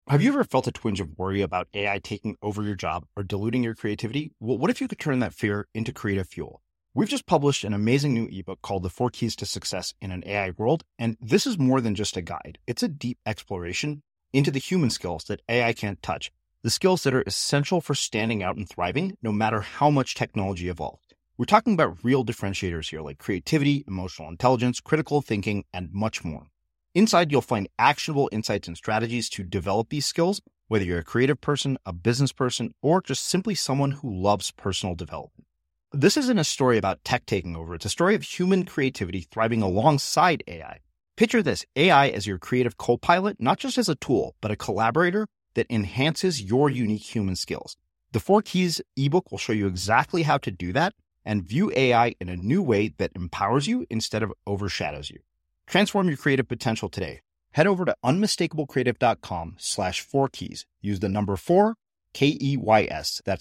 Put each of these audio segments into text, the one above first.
Have you ever felt a twinge of worry about AI taking over your job or diluting your creativity? Well, what if you could turn that fear into creative fuel? We've just published an amazing new ebook called The 4 Keys to Success in an AI World, and this is more than just a guide. It's a deep exploration into the human skills that AI can't touch, the skills that are essential for standing out and thriving, no matter how much technology evolves. We're talking about real differentiators here, like creativity, emotional intelligence, critical thinking, and much more. Inside, you'll find actionable insights and strategies to develop these skills, whether you're a creative person, a business person, or just simply someone who loves personal development. This isn't a story about tech taking over. It's a story of human creativity thriving alongside AI. Picture this, AI as your creative co-pilot, not just as a tool, but a collaborator that enhances your unique human skills. The 4 Keys ebook will show you exactly how to do that and view AI in a new way that empowers you instead of overshadows you. Transform your creative potential today. Head over to unmistakablecreative.com/4keys. Use the number 4, KEYS. That's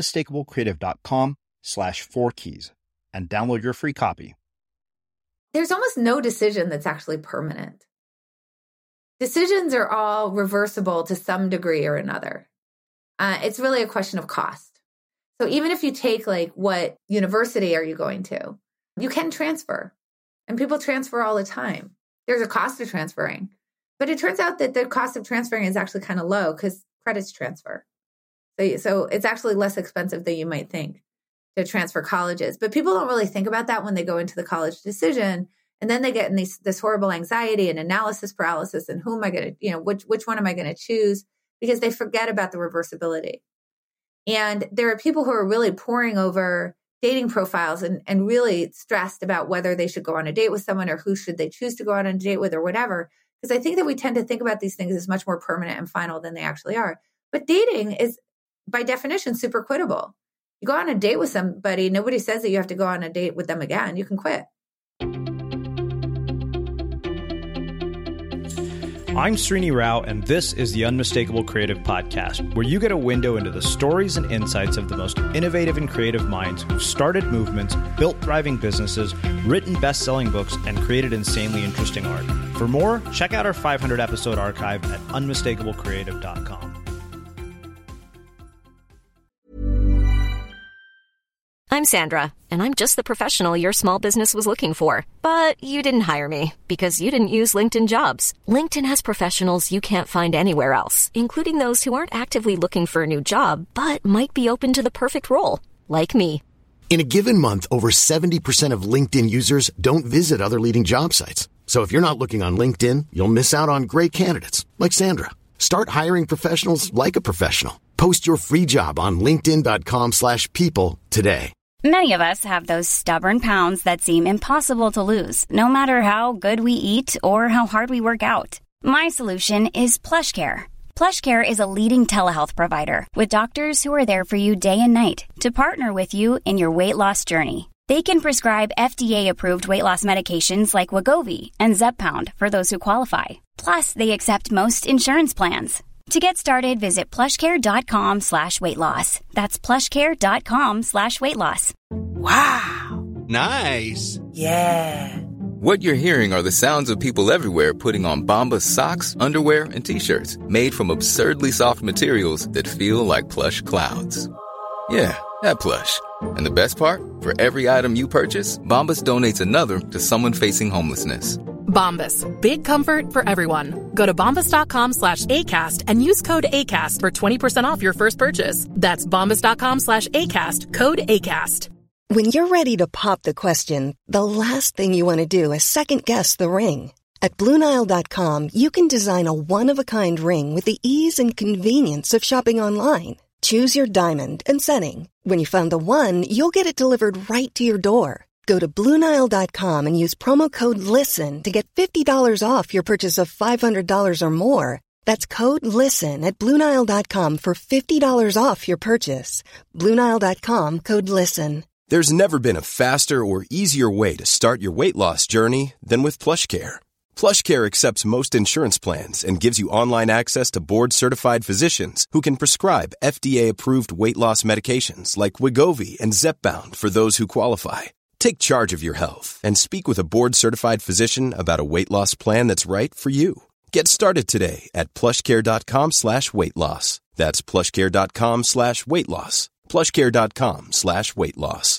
unmistakablecreative.com/4keys and download your free copy. There's almost no decision that's actually permanent. Decisions are all reversible to some degree or another. It's really a question of cost. So even if you take what university are you going to, you can transfer. And people transfer all the time. There's a cost to transferring. But it turns out that the cost of transferring is actually kind of low because credits transfer. So it's actually less expensive than you might think to transfer colleges. But people don't really think about that when they go into the college decision. And then they get in this horrible anxiety and analysis paralysis. And who am I going to, which one am I going to choose? Because they forget about the reversibility. And there are people who are really poring over dating profiles and really stressed about whether they should go on a date with someone or who should they choose to go on a date with or whatever. Because I think that we tend to think about these things as much more permanent and final than they actually are. But dating is, by definition, super quittable. You go on a date with somebody, nobody says that you have to go on a date with them again. You can quit. I'm Srini Rao, and this is the Unmistakable Creative Podcast, where you get a window into the stories and insights of the most innovative and creative minds who've started movements, built thriving businesses, written best-selling books, and created insanely interesting art. For more, check out our 500-episode archive at unmistakablecreative.com. I'm Sandra, and I'm just the professional your small business was looking for. But you didn't hire me because you didn't use LinkedIn Jobs. LinkedIn has professionals you can't find anywhere else, including those who aren't actively looking for a new job, but might be open to the perfect role, like me. In a given month, over 70% of LinkedIn users don't visit other leading job sites. So if you're not looking on LinkedIn, you'll miss out on great candidates, like Sandra. Start hiring professionals like a professional. Post your free job on linkedin.com/people today. Many of us have those stubborn pounds that seem impossible to lose, no matter how good we eat or how hard we work out. My solution is PlushCare. PlushCare is a leading telehealth provider with doctors who are there for you day and night to partner with you in your weight loss journey. They can prescribe FDA-approved weight loss medications like Wegovy and Zepbound for those who qualify. Plus, they accept most insurance plans. To get started, visit plushcare.com/weightloss. That's plushcare.com/weightloss. Wow. Nice. Yeah. What you're hearing are the sounds of people everywhere putting on Bombas socks, underwear, and T-shirts made from absurdly soft materials that feel like plush clouds. Yeah, that plush. And the best part? For every item you purchase, Bombas donates another to someone facing homelessness. Bombas. Big comfort for everyone. Go to bombas.com/ACAST and use code ACAST for 20% off your first purchase. That's bombas.com/ACAST. Code ACAST. When you're ready to pop the question, the last thing you want to do is second-guess the ring. At BlueNile.com, you can design a one-of-a-kind ring with the ease and convenience of shopping online. Choose your diamond and setting. When you find the one, you'll get it delivered right to your door. Go to BlueNile.com and use promo code LISTEN to get $50 off your purchase of $500 or more. That's code LISTEN at BlueNile.com for $50 off your purchase. BlueNile.com, code LISTEN. There's never been a faster or easier way to start your weight loss journey than with PlushCare. PlushCare accepts most insurance plans and gives you online access to board-certified physicians who can prescribe FDA-approved weight loss medications like Wegovy and Zepbound for those who qualify. Take charge of your health and speak with a board-certified physician about a weight loss plan that's right for you. Get started today at plushcare.com/weight-loss. That's plushcare.com/weight-loss. plushcare.com/weight-loss.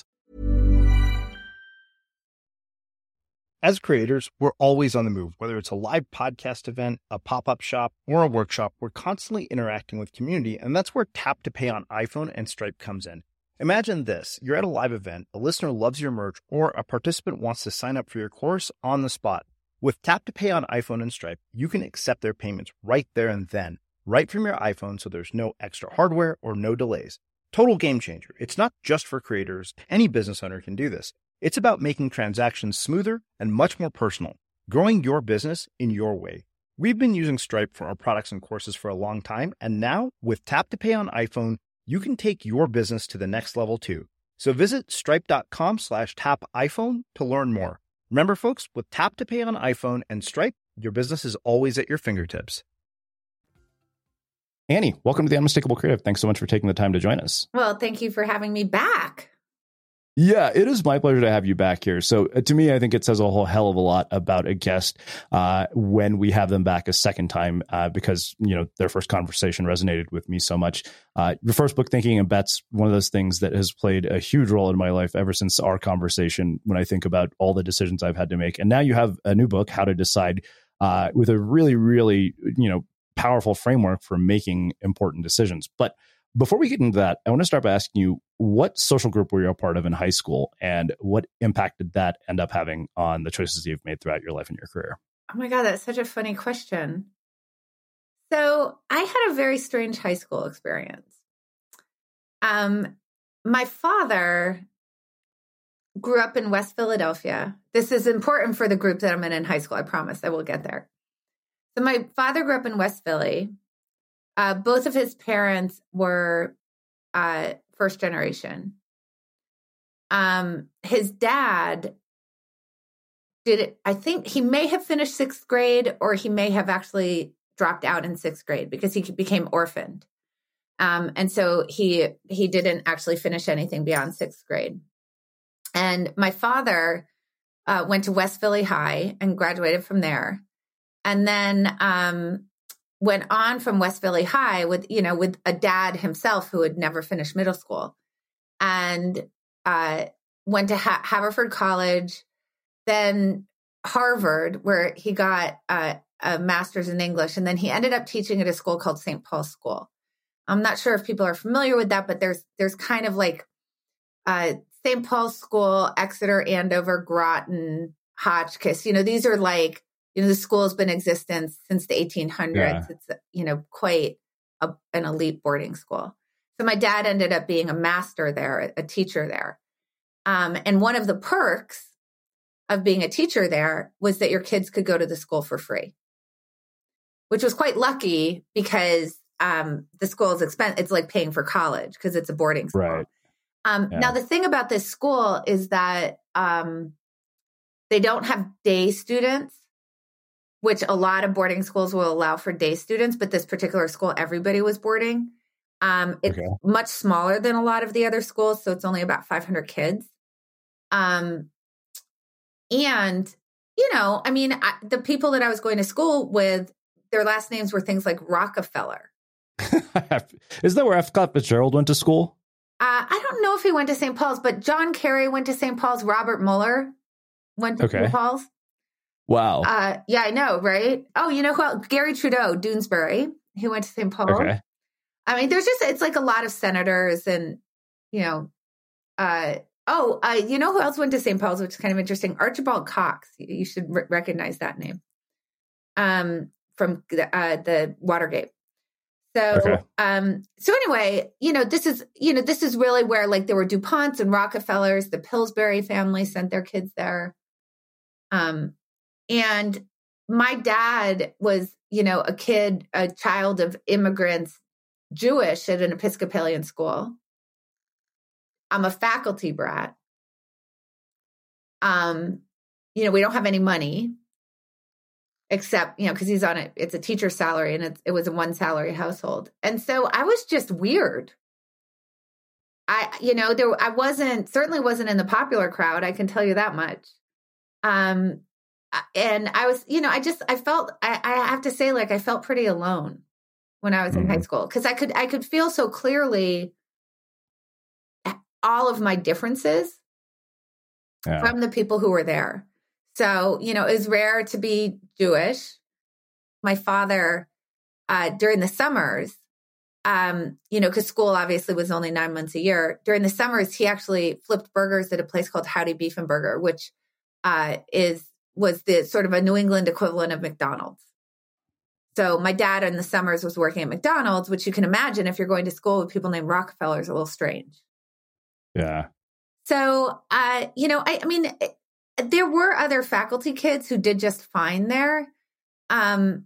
As creators, we're always on the move. Whether it's a live podcast event, a pop-up shop, or a workshop, we're constantly interacting with community, and that's where Tap to Pay on iPhone and Stripe comes in. Imagine this. You're at a live event, a listener loves your merch, or a participant wants to sign up for your course on the spot. With Tap to Pay on iPhone and Stripe, you can accept their payments right there and then, right from your iPhone, so there's no extra hardware or no delays. Total game changer. It's not just for creators. Any business owner can do this. It's about making transactions smoother and much more personal, growing your business in your way. We've been using Stripe for our products and courses for a long time, and now with Tap to Pay on iPhone, you can take your business to the next level too. So visit stripe.com/tapiphone to learn more. Remember, folks, with Tap to Pay on iPhone and Stripe, your business is always at your fingertips. Annie, welcome to the Unmistakable Creative. Thanks so much for taking the time to join us. Well, thank you for having me back. Yeah, it is my pleasure to have you back here. So to me, I think it says a whole hell of a lot about a guest when we have them back a second time because, you know, their first conversation resonated with me so much. Your first book, Thinking in Bets, one of those things that has played a huge role in my life ever since our conversation when I think about all the decisions I've had to make. And now you have a new book, How to Decide, with a really, really, you know, powerful framework for making important decisions. But before we get into that, I want to start by asking you, what social group were you a part of in high school, and what impact did that end up having on the choices you've made throughout your life and your career? Oh my God, that's such a funny question. So I had a very strange high school experience. My father grew up in West Philadelphia. This is important for the group that I'm in high school. I promise I will get there. So my father grew up in West Philly. Both of his parents were first generation. His dad I think he may have finished sixth grade, or he may have actually dropped out in sixth grade because he became orphaned. And so he didn't actually finish anything beyond sixth grade. And my father went to West Philly High and graduated from there. And then went on from West Philly High with a dad himself who had never finished middle school, and went to Haverford College, then Harvard, where he got a master's in English. And then he ended up teaching at a school called St. Paul's School. I'm not sure if people are familiar with that, but there's kind of like St. Paul's School, Exeter, Andover, Groton, Hotchkiss. These are like, the school's been in existence since the 1800s. Yeah. It's, quite an elite boarding school. So my dad ended up being a master there, a teacher there. And one of the perks of being a teacher there was that your kids could go to the school for free, which was quite lucky because the school is expensive. It's like paying for college because it's a boarding school. Right. Now, the thing about this school is that they don't have day students, which a lot of boarding schools will allow for day students, but this particular school, everybody was boarding. It's much smaller than a lot of the other schools, so it's only about 500 kids. And, the people that I was going to school with, their last names were things like Rockefeller. Is that where F. Scott Fitzgerald went to school? I don't know if he went to St. Paul's, but John Kerry went to St. Paul's. Robert Mueller went to St. Paul's. Wow. Yeah, I know, right? Oh, you know who else? Gary Trudeau, Doonesbury. He went to St. Paul. Okay. I mean, it's like a lot of senators and, you know who else went to St. Paul's, which is kind of interesting? Archibald Cox. You should recognize that name from the Watergate. So, so anyway, this is really where like there were DuPonts and Rockefellers, the Pillsbury family sent their kids there. And my dad was, a child of immigrants, Jewish at an Episcopalian school. I'm a faculty brat. We don't have any money except, because he's on it's a teacher's salary and it was a one salary household. And so I was just weird. I certainly wasn't in the popular crowd. I can tell you that much. and I was, I felt, I have to say, like, I felt pretty alone when I was in high school, because I could feel so clearly all of my differences from the people who were there. So, it was rare to be Jewish. My father, during the summers, because school obviously was only 9 months a year. During the summers, he actually flipped burgers at a place called Howdy Beef and Burger, which was the sort of a New England equivalent of McDonald's. So my dad in the summers was working at McDonald's, which you can imagine if you're going to school with people named Rockefeller is a little strange. Yeah. So, there were other faculty kids who did just fine there. But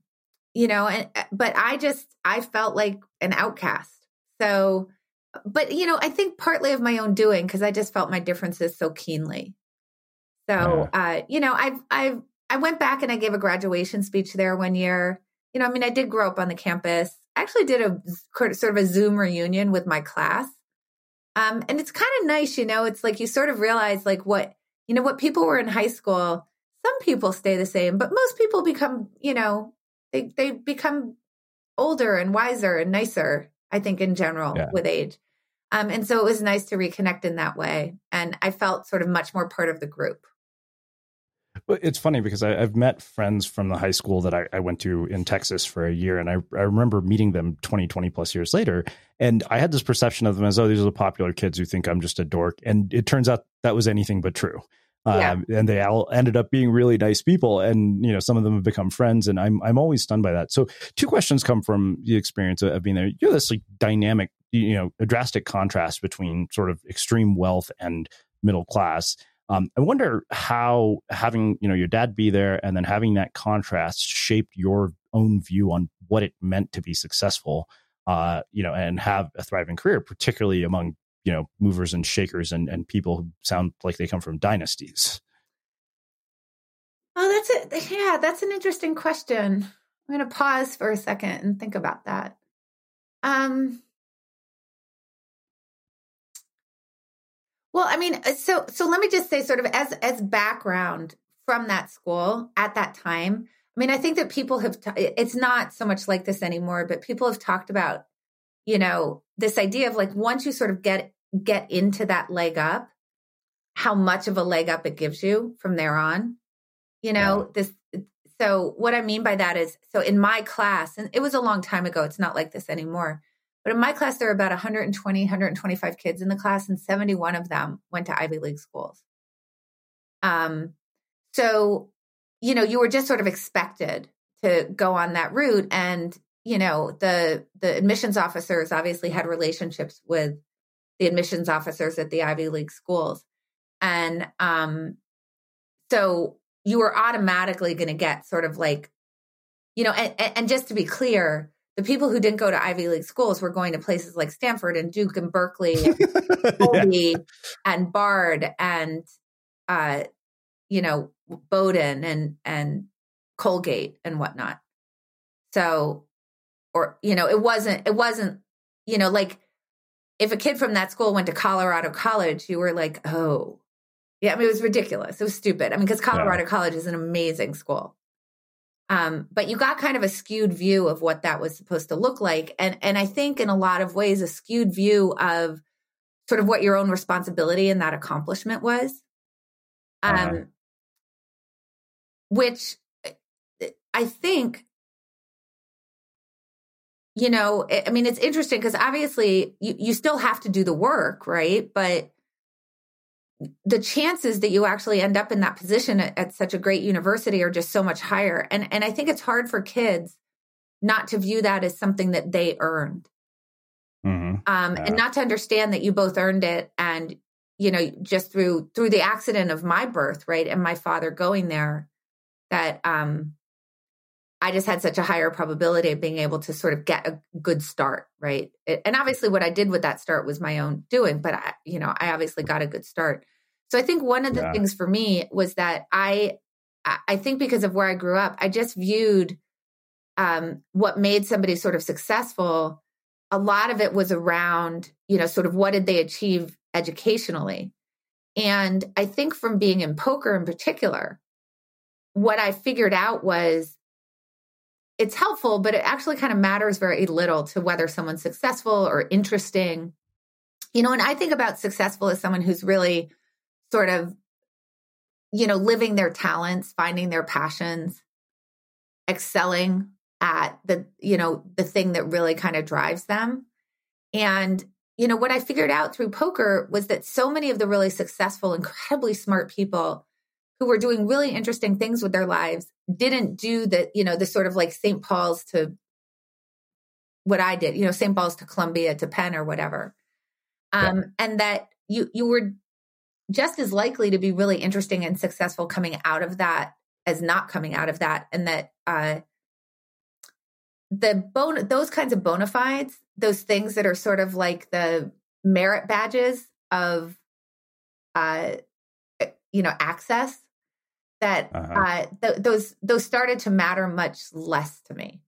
I felt like an outcast. So, but, I think partly of my own doing, because I just felt my differences so keenly. So, I went back and I gave a graduation speech there one year. I did grow up on the campus. I actually did a sort of a Zoom reunion with my class. And it's kind of nice, it's like you sort of realize like what people were in high school. Some people stay the same, but most people become, they become older and wiser and nicer, I think, in general with age. And so it was nice to reconnect in that way. And I felt sort of much more part of the group. It's funny because I've met friends from the high school that I went to in Texas for a year. And I remember meeting them 20 plus years later. And I had this perception of them as, these are the popular kids who think I'm just a dork. And it turns out that was anything but true. And they all ended up being really nice people. And, some of them have become friends. And I'm always stunned by that. So 2 questions come from the experience of being there. You're this like dynamic, a drastic contrast between sort of extreme wealth and middle class. I wonder how having, your dad be there and then having that contrast shaped your own view on what it meant to be successful, and have a thriving career, particularly among, movers and shakers and people who sound like they come from dynasties. Oh, that's it. Yeah, that's an interesting question. I'm going to pause for a second and think about that. Well, so let me just say sort of as background from that school at that time. I think that people have, it's not so much like this anymore, but people have talked about, this idea of like, once you sort of get into that leg up, how much of a leg up it gives you from there on, So what I mean by that is, so in my class, and it was a long time ago, it's not like this anymore. But in my class, there were about 120, 125 kids in the class, and 71 of them went to Ivy League schools. So, you were just sort of expected to go on that route. And, the admissions officers obviously had relationships with the admissions officers at the Ivy League schools. And so you were automatically going to get sort of like, and just to be clear, the people who didn't go to Ivy League schools were going to places like Stanford and Duke and Berkeley and Colby and Bard and, Bowdoin and Colgate and whatnot. So, or, it wasn't, like if a kid from that school went to Colorado College, you were like, oh, yeah. It was ridiculous. It was stupid. because Colorado College is an amazing school. But you got kind of a skewed view of what that was supposed to look like. And I think in a lot of ways, a skewed view of sort of what your own responsibility in that accomplishment was. Which I think, it's interesting because obviously you still have to do the work, right? But the chances that you actually end up in that position at such a great university are just so much higher. And I think it's hard for kids not to view that as something that they earned. And not to understand that you both earned it. And, just through the accident of my birth, right. And my father going there, that I just had such a higher probability of being able to sort of get a good start. Right. And obviously what I did with that start was my own doing, but I obviously got a good start. So I think one of the things for me was that I think because of where I grew up, I just viewed what made somebody sort of successful. A lot of it was around, sort of what did they achieve educationally? And I think from being in poker in particular, what I figured out was it's helpful, but it actually kind of matters very little to whether someone's successful or interesting. You know, and I think about successful as someone who's really sort of, you know, living their talents, finding their passions, excelling at the, you know, the thing that really kind of drives them. And, you know, what I figured out through poker was that so many of the really successful, incredibly smart people who were doing really interesting things with their lives didn't do the, you know, the sort of like St. Paul's to what I did, you know, St. Paul's to Columbia to Penn or whatever. And that you were just as likely to be really interesting and successful coming out of that as not coming out of that. And that those kinds of bona fides, those things that are sort of like the merit badges of, you know, access, that those started to matter much less to me.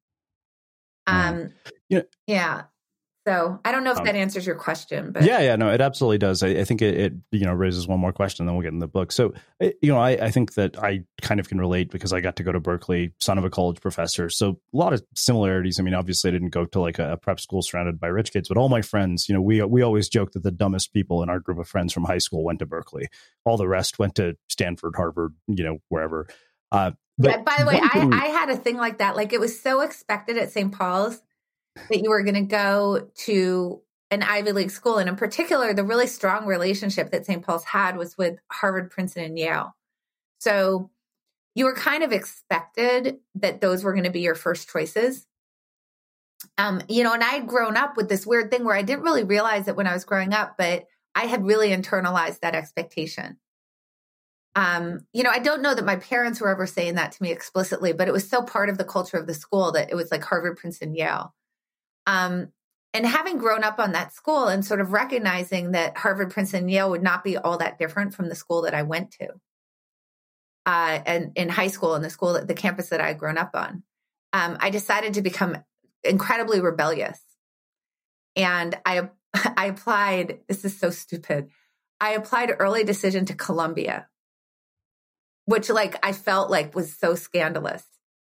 Yeah. So I don't know if that answers your question, but no, it absolutely does. I think it you know, raises one more question, then we'll get in the book. So, you know, I think that I kind of can relate because I got to go to Berkeley, son of a college professor. So a lot of similarities. I mean, obviously I didn't go to like a prep school surrounded by rich kids, but all my friends, you know, we always joke that the dumbest people in our group of friends from high school went to Berkeley. All the rest went to Stanford, Harvard, you know, wherever. But by the way, I had a thing like that. Like it was so expected at St. Paul's that you were going to go to an Ivy League school. And in particular, the really strong relationship that St. Paul's had was with Harvard, Princeton, and Yale. So you were kind of expected that those were going to be your first choices. You know, and I had grown up with this weird thing where I didn't really realize it when I was growing up, but I had really internalized that expectation. You know, I don't know that my parents were ever saying that to me explicitly, but it was so part of the culture of the school that it was like Harvard, Princeton, Yale. And having grown up on that school and sort of recognizing that Harvard, Princeton, Yale would not be all that different from the school that I went to, and in high school and the campus that I had grown up on, I decided to become incredibly rebellious. And I applied, this is so stupid. I applied early decision to Columbia, which like I felt like was so scandalous.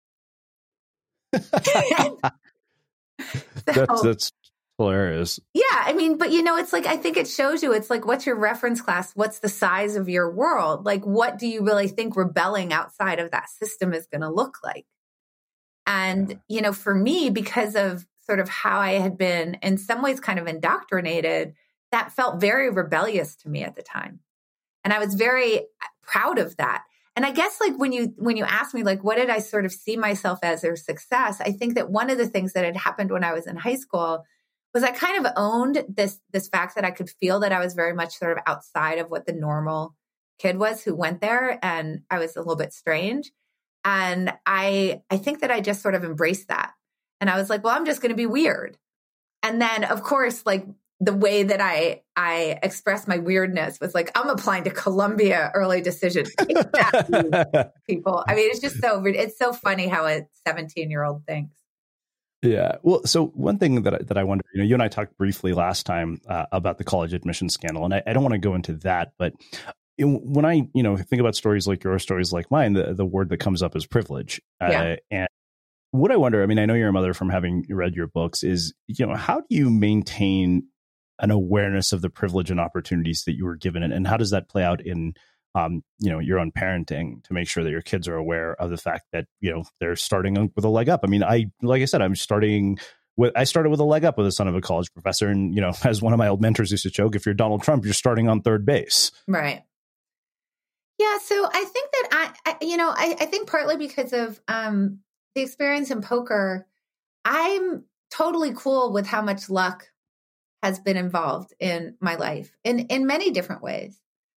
That's hilarious. Yeah. I mean, but you know, it's like, I think it shows you, it's like, what's your reference class? What's the size of your world? Like, what do you really think rebelling outside of that system is going to look like? And, you know, for me, because of sort of how I had been in some ways kind of indoctrinated, that felt very rebellious to me at the time. And I was very proud of that. And I guess like when you asked me, like, what did I sort of see myself as or success? I think that one of the things that had happened when I was in high school was I kind of owned this fact that I could feel that I was very much sort of outside of what the normal kid was who went there. And I was a little bit strange. And I think that I just sort of embraced that. And I was like, well, I'm just going to be weird. And then of course, like the way that I expressed my weirdness was like, I'm applying to Columbia early decision. People. I mean, it's so funny how a 17-year-old thinks. Yeah. Well, so one thing that I wonder, you know, you and I talked briefly last time about the college admission scandal, and I don't want to go into that, but when I, you know, think about stories like your stories like mine, the word that comes up is privilege. And what I wonder, I mean, I know you're a mother from having read your books, is, you know, how do you maintain an awareness of the privilege and opportunities that you were given, and how does that play out in, you know, your own parenting to make sure that your kids are aware of the fact that, you know, they're starting with a leg up? I mean, like I said, I started with a leg up with a son of a college professor. And, you know, as one of my old mentors used to joke, if you're Donald Trump, you're starting on third base. Right. Yeah. So I think that I think partly because of the experience in poker, I'm totally cool with how much luck has been involved in my life in many different ways.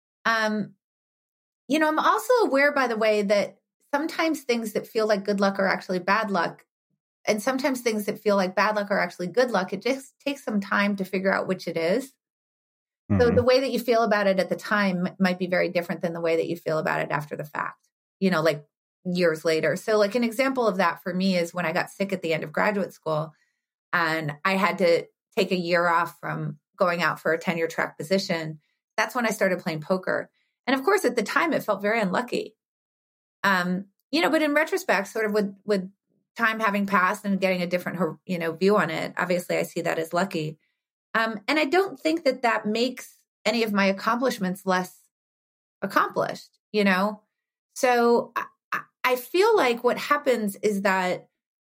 You know, I'm also aware, by the way, that sometimes things that feel like good luck are actually bad luck. And sometimes things that feel like bad luck are actually good luck. It just takes some time to figure out which it is. Mm-hmm. So the way that you feel about it at the time might be very different than the way that you feel about it after the fact, you know, like years later. So like an example of that for me is when I got sick at the end of graduate school and I had to take a year off from going out for a tenure track position. That's when I started playing poker. And of course, at the time, it felt very unlucky. But in retrospect, sort of with time having passed and getting a different, view on it, obviously I see that as lucky. And I don't think that makes any of my accomplishments less accomplished, So I feel like what happens is that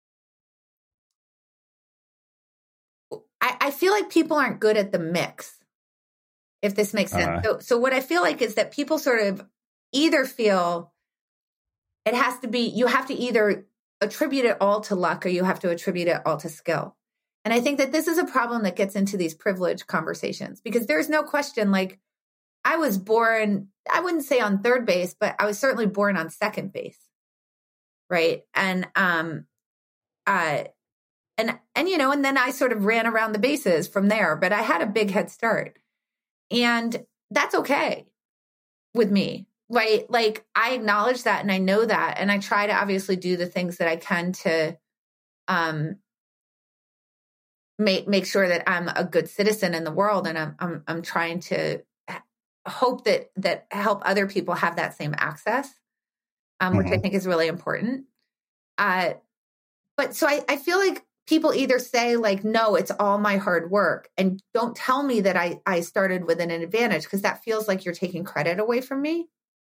I feel like people aren't good at the mix, if this makes sense. So what I feel like is that people sort of either feel it has to be, you have to either attribute it all to luck or you have to attribute it all to skill. And I think that this is a problem that gets into these privilege conversations, because there's no question, like, I was born, I wouldn't say on third base, but I was certainly born on second base. Right. And then I sort of ran around the bases from there, but I had a big head start, and that's okay with me. Right. Like, I acknowledge that and I know that. And I try to obviously do the things that I can to make sure that I'm a good citizen in the world. And I'm trying to hope that help other people have that same access, which I think is really important. But so I feel like people either say, like, no, it's all my hard work, and don't tell me that I started with an advantage, because that feels like you're taking credit away from me.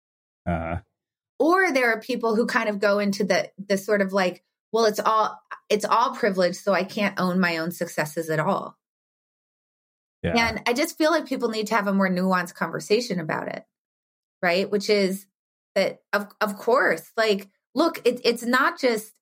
Or there are people who kind of go into the sort of like, well, it's all privilege, so I can't own my own successes at all. Yeah. And I just feel like people need to have a more nuanced conversation about it, right? Which is that of course, like, look, it's not just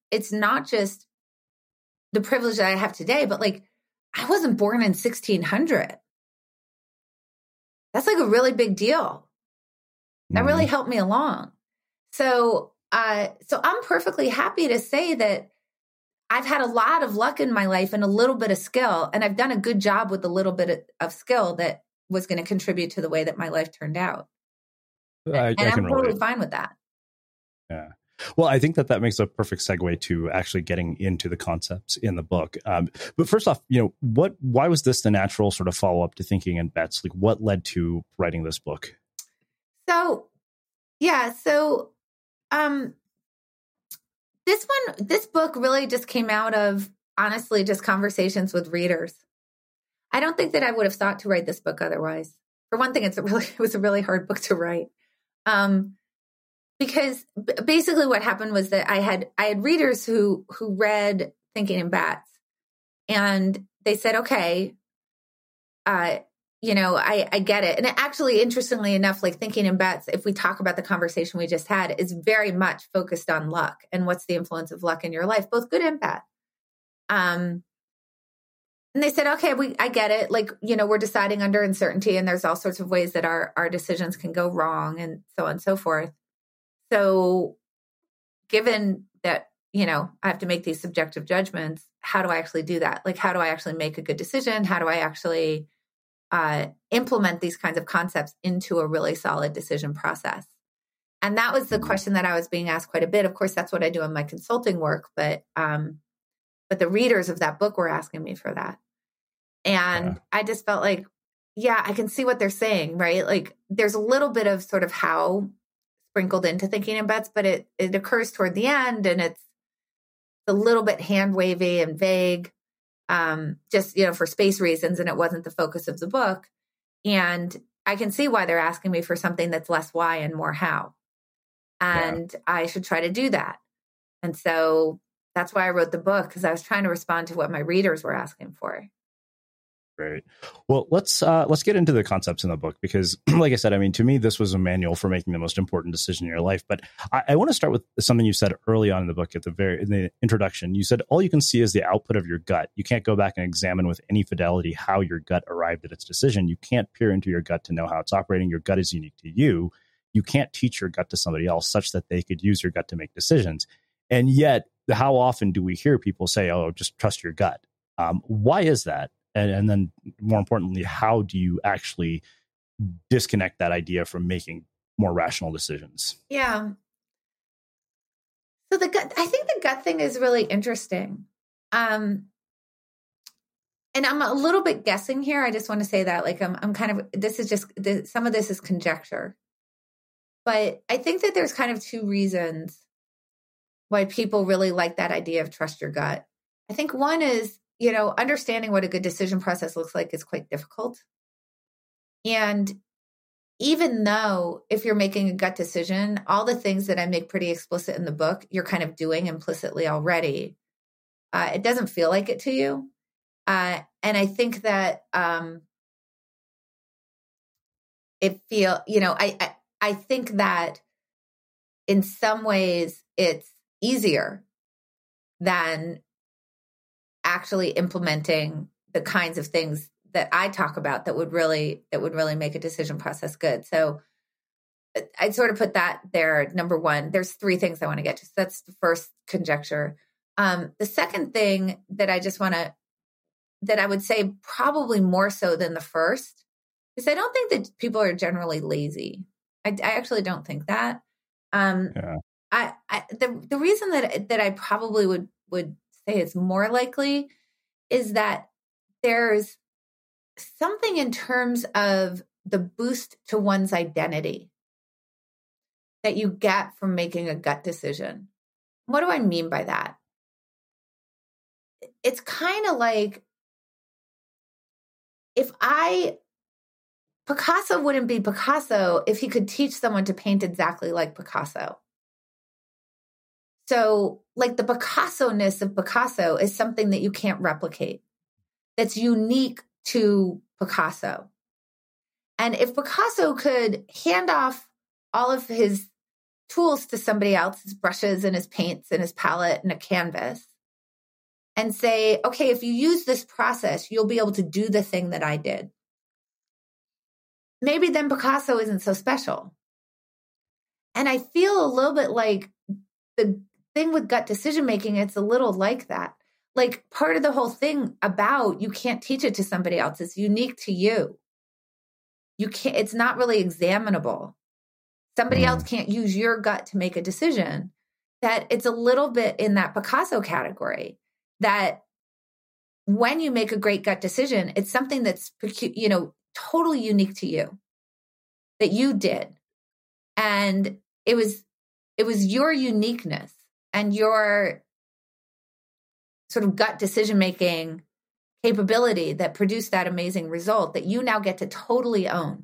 the privilege that I have today, but like, I wasn't born in 1600. That's like a really big deal. That really helped me along. So I'm perfectly happy to say that I've had a lot of luck in my life and a little bit of skill, and I've done a good job with a little bit of skill that was going to contribute to the way that my life turned out. And I'm totally fine with that. Yeah. Well, I think that makes a perfect segue to actually getting into the concepts in the book. But first off, why was this the natural sort of follow up to Thinking in Bets? Like, what led to writing this book? This book really just came out of, honestly, just conversations with readers. I don't think that I would have thought to write this book otherwise. For one thing, it was a really hard book to write. Because basically what happened was that I had readers who read Thinking in Bats, and they said, okay, I get it. And actually, interestingly enough, like Thinking in Bets, if we talk about the conversation we just had, is very much focused on luck and what's the influence of luck in your life, both good and bad. And they said, okay, I get it. Like, we're deciding under uncertainty, and there's all sorts of ways that our decisions can go wrong, and so on and so forth. So given that, I have to make these subjective judgments, how do I actually do that? Like, how do I actually make a good decision? How do I actually implement these kinds of concepts into a really solid decision process? And that was the question that I was being asked quite a bit. Of course, that's what I do in my consulting work, but the readers of that book were asking me for that. And I just felt like, yeah, I can see what they're saying, right? Like, there's a little bit of sort of how sprinkled into Thinking in Bets, but it occurs toward the end, and it's a little bit hand wavy and vague, just, for space reasons. And it wasn't the focus of the book. And I can see why they're asking me for something that's less why and more how. And I should try to do that. And so that's why I wrote the book, because I was trying to respond to what my readers were asking for. Great. Well, let's get into the concepts in the book, because like I said, I mean, to me, this was a manual for making the most important decision in your life. But I want to start with something you said early on in the book in the introduction. You said, all you can see is the output of your gut. You can't go back and examine with any fidelity how your gut arrived at its decision. You can't peer into your gut to know how it's operating. Your gut is unique to you. You can't teach your gut to somebody else such that they could use your gut to make decisions. And yet, how often do we hear people say, oh, just trust your gut? Why is that? And then more importantly, how do you actually disconnect that idea from making more rational decisions? Yeah. So I think the gut thing is really interesting. And I'm a little bit guessing here. I just want to say that, like, I'm kind of, this is just, some of this is conjecture. But I think that there's kind of two reasons why people really like that idea of trust your gut. I think one is, understanding what a good decision process looks like is quite difficult. And even though if you're making a gut decision, all the things that I make pretty explicit in the book, you're kind of doing implicitly already, it doesn't feel like it to you. And I think that I think that in some ways it's easier than actually implementing the kinds of things that I talk about that would really make a decision process good. So I'd sort of put that there. Number one, there's 3 things I want to get to. So that's the first conjecture. The second thing that I would say probably more so than the first is I don't think that people are generally lazy. I actually don't think that. The reason that I probably would say it's more likely is that there's something in terms of the boost to one's identity that you get from making a gut decision. What do I mean by that? It's kind of like Picasso wouldn't be Picasso if he could teach someone to paint exactly like Picasso. So like the Picasso-ness of Picasso is something that you can't replicate. That's unique to Picasso. And if Picasso could hand off all of his tools to somebody else, his brushes and his paints and his palette and a canvas, and say, okay, if you use this process, you'll be able to do the thing that I did. Maybe then Picasso isn't so special. And I feel a little bit like the thing with gut decision-making, it's a little like that. Like part of the whole thing about you can't teach it to somebody else. It's unique to you. It's not really examinable. Somebody else can't use your gut to make a decision. That it's a little bit in that Picasso category that when you make a great gut decision, it's something that's, totally unique to you that you did. And it was your uniqueness and your sort of gut decision-making capability that produced that amazing result that you now get to totally own.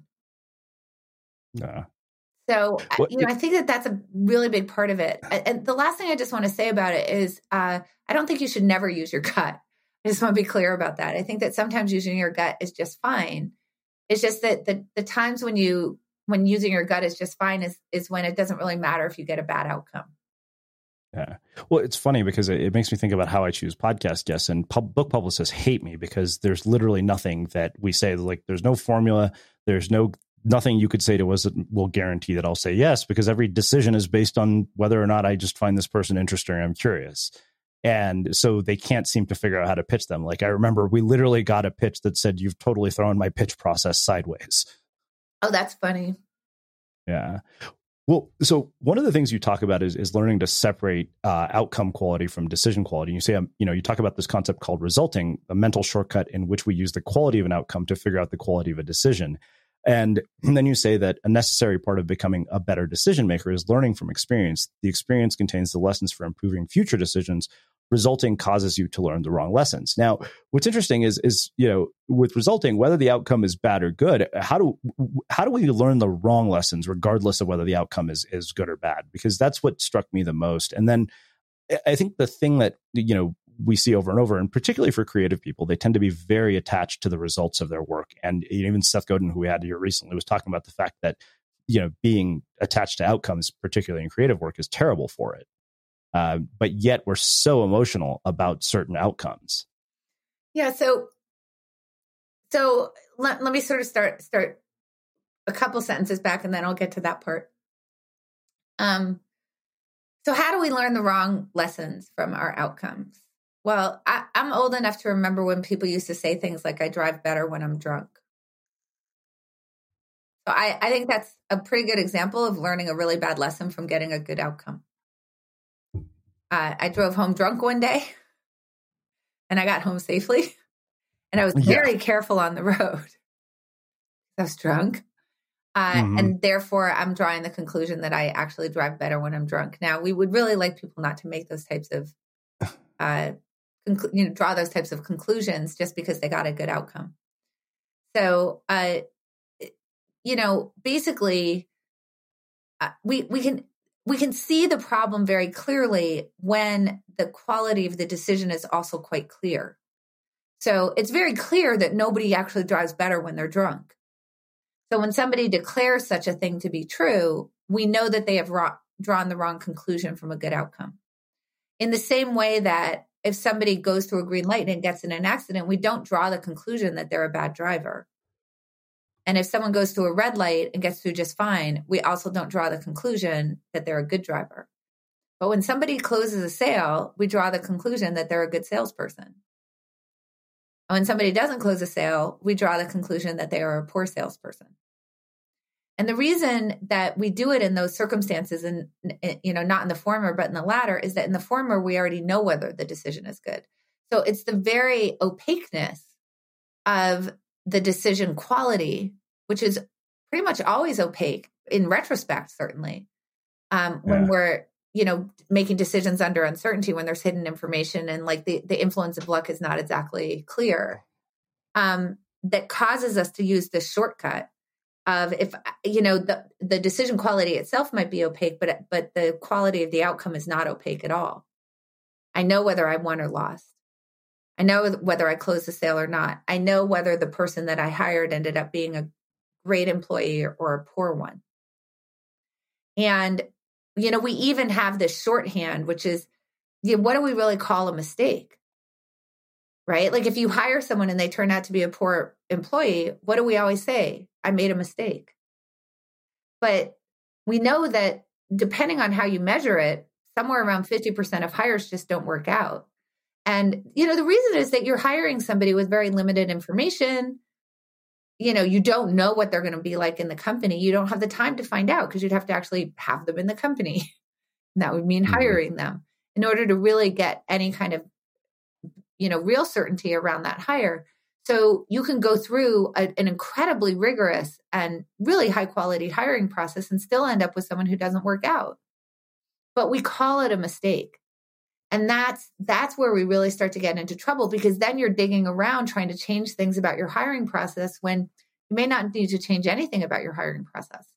Yeah. So, I think that that's a really big part of it. And the last thing I just want to say about it is I don't think you should never use your gut. I just want to be clear about that. I think that sometimes using your gut is just fine. It's just that the times when using your gut is just fine is when it doesn't really matter if you get a bad outcome. Yeah. Well, it's funny because it makes me think about how I choose podcast guests, and book publicists hate me because there's literally nothing that we say. Like there's no formula. There's nothing you could say to us that will guarantee that I'll say yes, because every decision is based on whether or not I just find this person interesting and I'm curious. And so they can't seem to figure out how to pitch them. Like I remember we literally got a pitch that said, "You've totally thrown my pitch process sideways." Oh, that's funny. Yeah. Well, so one of the things you talk about is learning to separate outcome quality from decision quality. You say, you talk about this concept called resulting, a mental shortcut in which we use the quality of an outcome to figure out the quality of a decision. And then you say that a necessary part of becoming a better decision maker is learning from experience. The experience contains the lessons for improving future decisions. Resulting causes you to learn the wrong lessons. Now, what's interesting is with resulting, whether the outcome is bad or good, how do we learn the wrong lessons regardless of whether the outcome is good or bad? Because that's what struck me the most. And then I think the thing that we see over and over, and particularly for creative people, they tend to be very attached to the results of their work. And even Seth Godin, who we had here recently, was talking about the fact that being attached to outcomes, particularly in creative work, is terrible for it. But yet we're so emotional about certain outcomes. Yeah. So let me sort of start a couple sentences back, and then I'll get to that part. So how do we learn the wrong lessons from our outcomes? Well, I'm old enough to remember when people used to say things like, "I drive better when I'm drunk." So I think that's a pretty good example of learning a really bad lesson from getting a good outcome. I drove home drunk one day and I got home safely, and I was very careful on the road. I was drunk. And therefore, I'm drawing the conclusion that I actually drive better when I'm drunk. Now, we would really like people not to make those types of, draw those types of conclusions just because they got a good outcome. So, basically, we can see the problem very clearly when the quality of the decision is also quite clear. So it's very clear that nobody actually drives better when they're drunk. So when somebody declares such a thing to be true, we know that they have drawn the wrong conclusion from a good outcome. In the same way that if somebody goes through a green light and gets in an accident, we don't draw the conclusion that they're a bad driver. And if someone goes through a red light and gets through just fine, we also don't draw the conclusion that they're a good driver. But when somebody closes a sale, we draw the conclusion that they're a good salesperson. When somebody doesn't close a sale, we draw the conclusion that they are a poor salesperson. And the reason that we do it in those circumstances and, not in the former, but in the latter, is that in the former, we already know whether the decision is good. So it's the very opaqueness of the decision quality, which is pretty much always opaque in retrospect, certainly, when we're, making decisions under uncertainty, when there's hidden information and like the influence of luck is not exactly clear, that causes us to use this shortcut of if, the decision quality itself might be opaque, but the quality of the outcome is not opaque at all. I know whether I won or lost. I know whether I closed the sale or not. I know whether the person that I hired ended up being a great employee or a poor one. And, we even have this shorthand, which is, what do we really call a mistake? Right? Like if you hire someone and they turn out to be a poor employee, what do we always say? I made a mistake. But we know that depending on how you measure it, somewhere around 50% of hires just don't work out. And, the reason is that you're hiring somebody with very limited information. You don't know what they're going to be like in the company. You don't have the time to find out because you'd have to actually have them in the company. And that would mean hiring them in order to really get any kind of, real certainty around that hire. So you can go through an incredibly rigorous and really high quality hiring process and still end up with someone who doesn't work out. But we call it a mistake. And that's where we really start to get into trouble, because then you're digging around trying to change things about your hiring process when you may not need to change anything about your hiring process.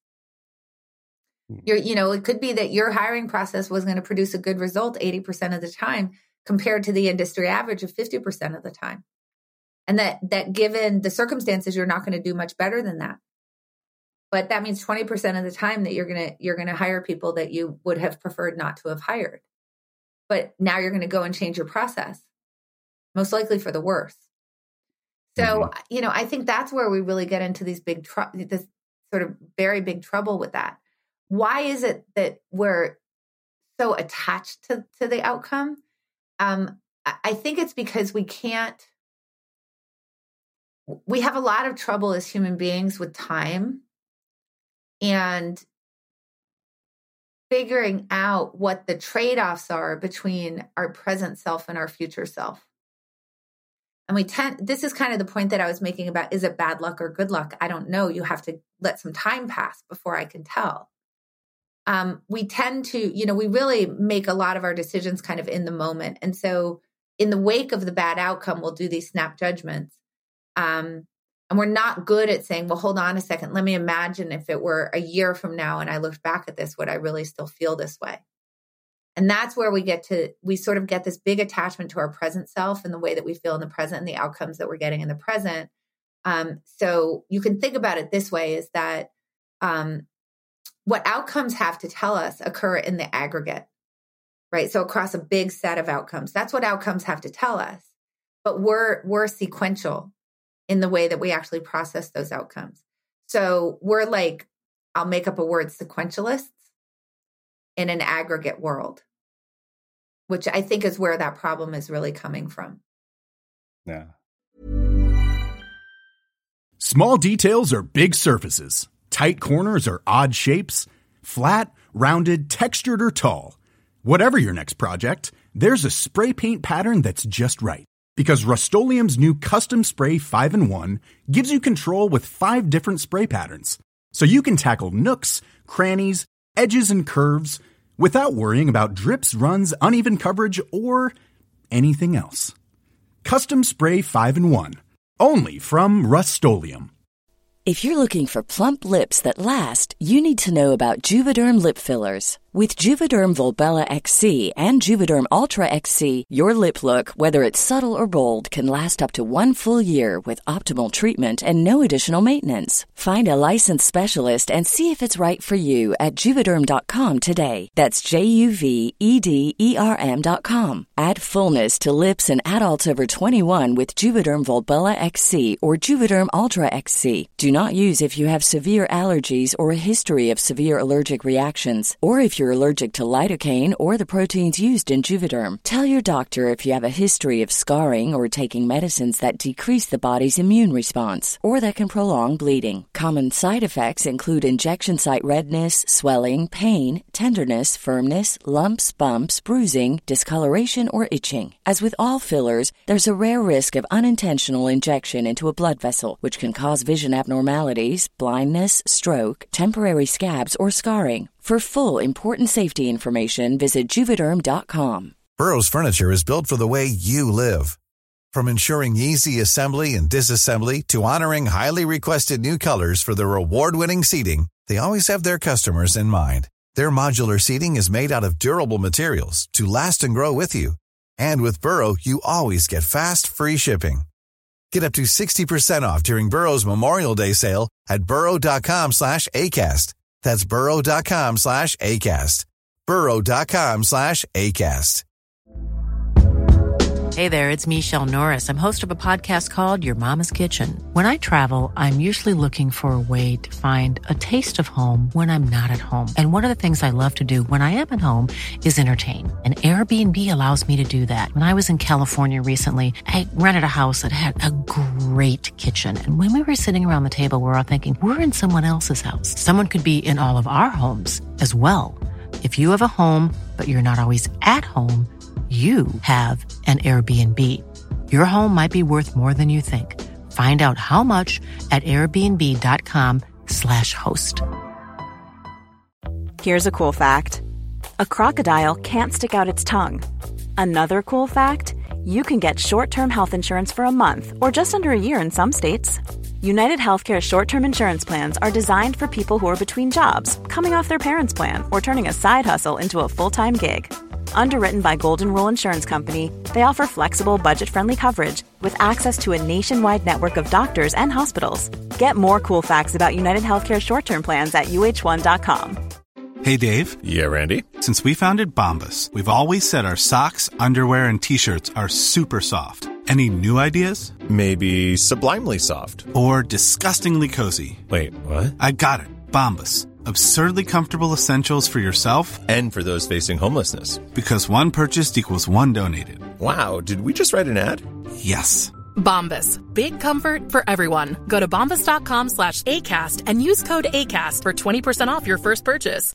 It could be that your hiring process was going to produce a good result 80% of the time compared to the industry average of 50% of the time. And that given the circumstances, you're not going to do much better than that. But that means 20% of the time that you're going to hire people that you would have preferred not to have hired. But now you're going to go and change your process, most likely for the worse. So, I think that's where we really get into these this sort of very big trouble with that. Why is it that we're so attached to the outcome? I think it's because we have a lot of trouble as human beings with time and figuring out what the trade-offs are between our present self and our future self. And this is kind of the point that I was making about, is it bad luck or good luck? I don't know. You have to let some time pass before I can tell. We tend to, we really make a lot of our decisions kind of in the moment. And so in the wake of the bad outcome, we'll do these snap judgments. And we're not good at saying, well, hold on a second. Let me imagine if it were a year from now and I looked back at this, would I really still feel this way? And that's where we sort of get this big attachment to our present self and the way that we feel in the present and the outcomes that we're getting in the present. So you can think about it this way, is that what outcomes have to tell us occur in the aggregate, right? So across a big set of outcomes, that's what outcomes have to tell us. But we're sequential in the way that we actually process those outcomes. So we're like, I'll make up a word, sequentialists in an aggregate world, which I think is where that problem is really coming from. Yeah. Small details are big surfaces. Tight corners are odd shapes. Flat, rounded, textured, or tall. Whatever your next project, there's a spray paint pattern that's just right. Because Rust-Oleum's new Custom Spray 5-in-1 gives you control with 5 different spray patterns. so you can tackle nooks, crannies, edges, and curves without worrying about drips, runs, uneven coverage, or anything else. Custom Spray 5-in-1, only from Rust-Oleum. If you're looking for plump lips that last, you need to know about Juvederm lip fillers. With Juvederm Volbella XC and Juvederm Ultra XC, your lip look, whether it's subtle or bold, can last up to 1 full year with optimal treatment and no additional maintenance. Find a licensed specialist and see if it's right for you at Juvederm.com today. That's JUVEDERM.com. Add fullness to lips in adults over 21 with Juvederm Volbella XC or Juvederm Ultra XC. Do not use if you have severe allergies or a history of severe allergic reactions, or if you're allergic to lidocaine or the proteins used in Juvederm. Tell your doctor if you have a history of scarring or taking medicines that decrease the body's immune response or that can prolong bleeding. Common side effects include injection site redness, swelling, pain, tenderness, firmness, lumps, bumps, bruising, discoloration, or itching. As with all fillers, there's a rare risk of unintentional injection into a blood vessel, which can cause vision abnormalities, blindness, stroke, temporary scabs, or scarring. For full, important safety information, visit Juvederm.com. Burrow's furniture is built for the way you live. From ensuring easy assembly and disassembly to honoring highly requested new colors for their award-winning seating, they always have their customers in mind. Their modular seating is made out of durable materials to last and grow with you. And with Burrow, you always get fast, free shipping. Get up to 60% off during Burrow's Memorial Day sale at burrow.com/ACAST. That's burrow.com/ACAST. burrow.com/ACAST. Hey there, it's Michelle Norris. I'm host of a podcast called Your Mama's Kitchen. When I travel, I'm usually looking for a way to find a taste of home when I'm not at home. And one of the things I love to do when I am at home is entertain. And Airbnb allows me to do that. When I was in California recently, I rented a house that had a great kitchen. And when we were sitting around the table, we're all thinking, we're in someone else's house. Someone could be in all of our homes as well. If you have a home, but you're not always at home, you have an Airbnb. Your home might be worth more than you think. Find out how much at airbnb.com/host. Here's a cool fact. A crocodile can't stick out its tongue. Another cool fact, you can get short-term health insurance for a month or just under a year in some states. United Healthcare short-term insurance plans are designed for people who are between jobs, coming off their parents' plan, or turning a side hustle into a full-time gig. Underwritten by Golden Rule Insurance Company, they offer flexible, budget-friendly coverage with access to a nationwide network of doctors and hospitals. Get more cool facts about United Healthcare short-term plans at uh1.com. Hey, Dave. Yeah, Randy. Since we founded Bombas, we've always said our socks, underwear, and T-shirts are super soft. Any new ideas? Maybe sublimely soft. Or disgustingly cozy. Wait, what? I got it. Bombas. Absurdly comfortable essentials for yourself and for those facing homelessness. Because one purchased equals one donated. Wow, did we just write an ad? Yes. Bombas. Big comfort for everyone. Go to bombas.com/ACAST and use code ACAST for 20% off your first purchase.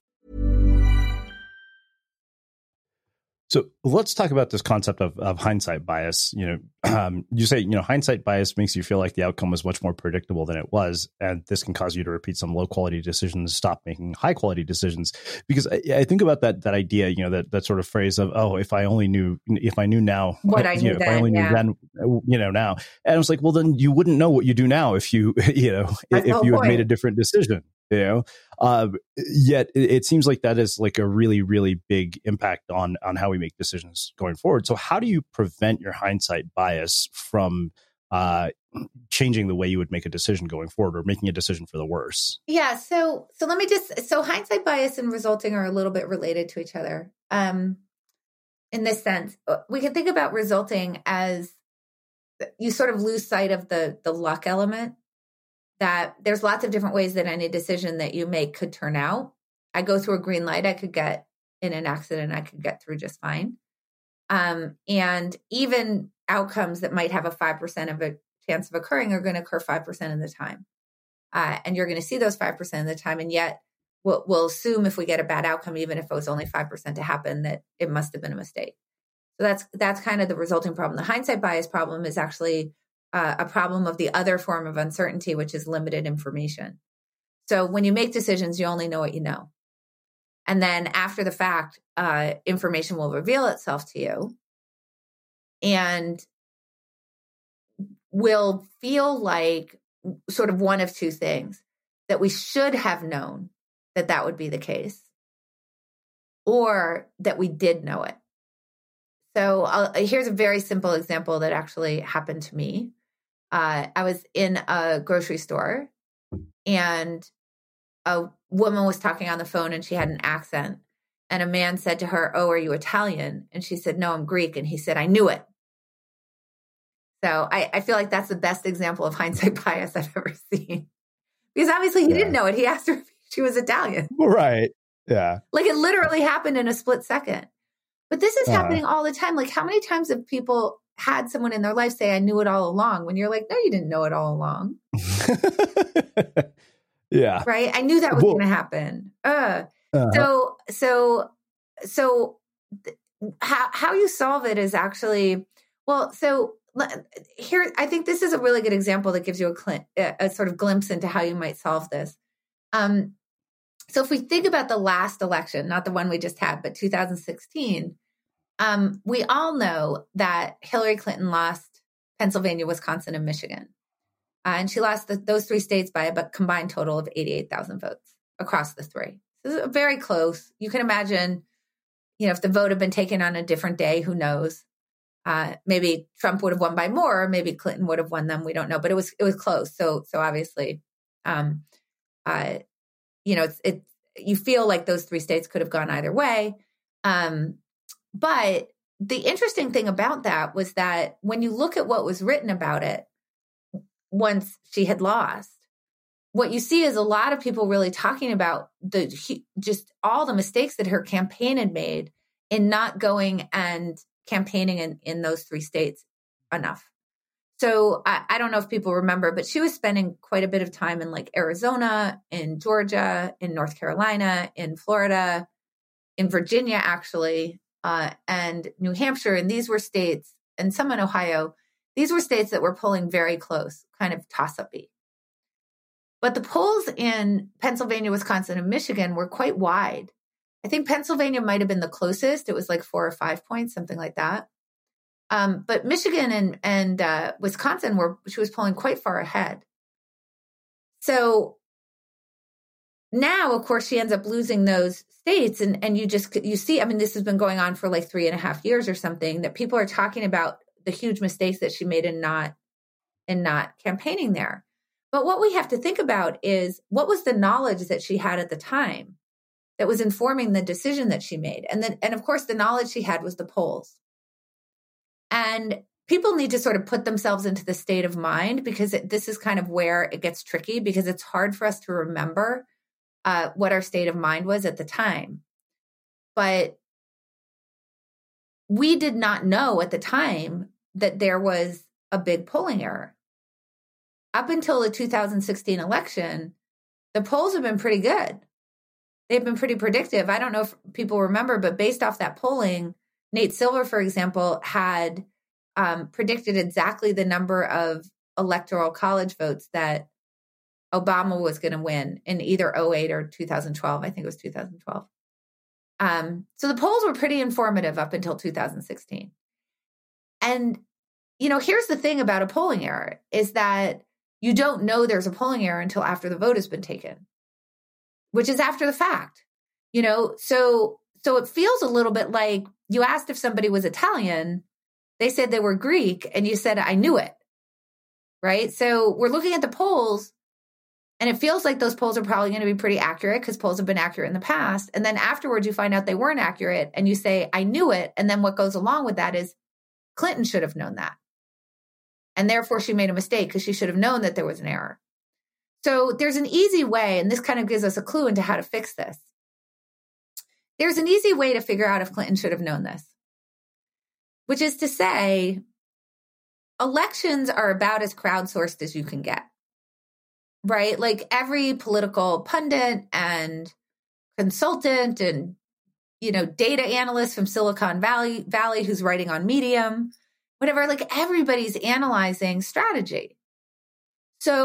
So let's talk about this concept of hindsight bias. You say, hindsight bias makes you feel like the outcome was much more predictable than it was. And this can cause you to repeat some low quality decisions, stop making high quality decisions. Because I think about that idea, that sort of phrase of, oh, if I knew now, what I knew if I only knew then, now. And I was like, well, then you wouldn't know what you do now if you, if you had made a different decision. Yet it seems like that is like a really, really big impact on how we make decisions going forward. So how do you prevent your hindsight bias from changing the way you would make a decision going forward, or making a decision for the worse? Yeah. So let me so hindsight bias and resulting are a little bit related to each other. In this sense, we can think about resulting as you sort of lose sight of the luck element. That there's lots of different ways that any decision that you make could turn out. I go through a green light, I could get in an accident, I could get through just fine. And even outcomes that might have a 5% of a chance of occurring are going to occur 5% of the time. And you're going to see those 5% of the time. And yet we'll assume if we get a bad outcome, even if it was only 5% to happen, that it must have been a mistake. So that's kind of the resulting problem. The hindsight bias problem is actually a problem of the other form of uncertainty, which is limited information. So when you make decisions, you only know what you know. And then after the fact, information will reveal itself to you and will feel like sort of one of two things: that we should have known that that would be the case, or that we did know it. So here's a very simple example that actually happened to me. I was in a grocery store and a woman was talking on the phone and she had an accent. And a man said to her, "Oh, are you Italian?" And she said, "No, I'm Greek." And he said, "I knew it." So I feel like that's the best example of hindsight bias I've ever seen. Because obviously he didn't know it. He asked her if she was Italian. Right. Yeah. Like it literally happened in a split second. But this is happening all the time. Like how many times have people had someone in their life say, "I knew it all along," when you're like, no, you didn't know it all along. Yeah. Right. I knew that was going to happen. So how you solve it is actually, well, so here, I think this is a really good example that gives you a sort of glimpse into how you might solve this. So if we think about the last election, not the one we just had, but 2016, we all know that Hillary Clinton lost Pennsylvania, Wisconsin, and Michigan. And she lost those three states by a combined total of 88,000 votes across the three. So very close. You can imagine, if the vote had been taken on a different day, who knows? Maybe Trump would have won by more, or maybe Clinton would have won them. We don't know, but it was close. So obviously, you feel like those three states could have gone either way. But the interesting thing about that was that when you look at what was written about it, once she had lost, what you see is a lot of people really talking about just all the mistakes that her campaign had made in not going and campaigning in those three states enough. So I don't know if people remember, but she was spending quite a bit of time in like Arizona, in Georgia, in North Carolina, in Florida, in Virginia, actually, and New Hampshire. And these were states, and some in Ohio, these were states that were polling very close, kind of toss-up-y. But the polls in Pennsylvania, Wisconsin, and Michigan were quite wide. I think Pennsylvania might have been the closest. It was like 4 or 5 points, something like that. But Michigan and Wisconsin she was polling quite far ahead. So now, of course, she ends up losing those states. And you see, I mean, this has been going on for like 3.5 years or something, that people are talking about the huge mistakes that she made in not campaigning there. But what we have to think about is, what was the knowledge that she had at the time that was informing the decision that she made? And of course, the knowledge she had was the polls. And people need to sort of put themselves into the state of mind, because this is kind of where it gets tricky, because it's hard for us to remember what our state of mind was at the time. But we did not know at the time that there was a big polling error. Up until the 2016 election, the polls have been pretty good. They've been pretty predictive. I don't know if people remember, but based off that polling, Nate Silver, for example, had predicted exactly the number of electoral college votes that Obama was going to win in either 2008 or 2012. I think it was 2012. So the polls were pretty informative up until 2016. And, here's the thing about a polling error, is that you don't know there's a polling error until after the vote has been taken, which is after the fact, so it feels a little bit like you asked if somebody was Italian, they said they were Greek, and you said, "I knew it." Right? So we're looking at the polls, and it feels like those polls are probably going to be pretty accurate, because polls have been accurate in the past. And then afterwards, you find out they weren't accurate, and you say, "I knew it." And then what goes along with that is Clinton should have known that. And therefore, she made a mistake, because she should have known that there was an error. So there's an easy way, and this kind of gives us a clue into how to fix this. There's an easy way to figure out if Clinton should have known this, which is to say, elections are about as crowdsourced as you can get, right? Like every political pundit and consultant and, data analyst from Silicon Valley who's writing on Medium, whatever, like everybody's analyzing strategy. So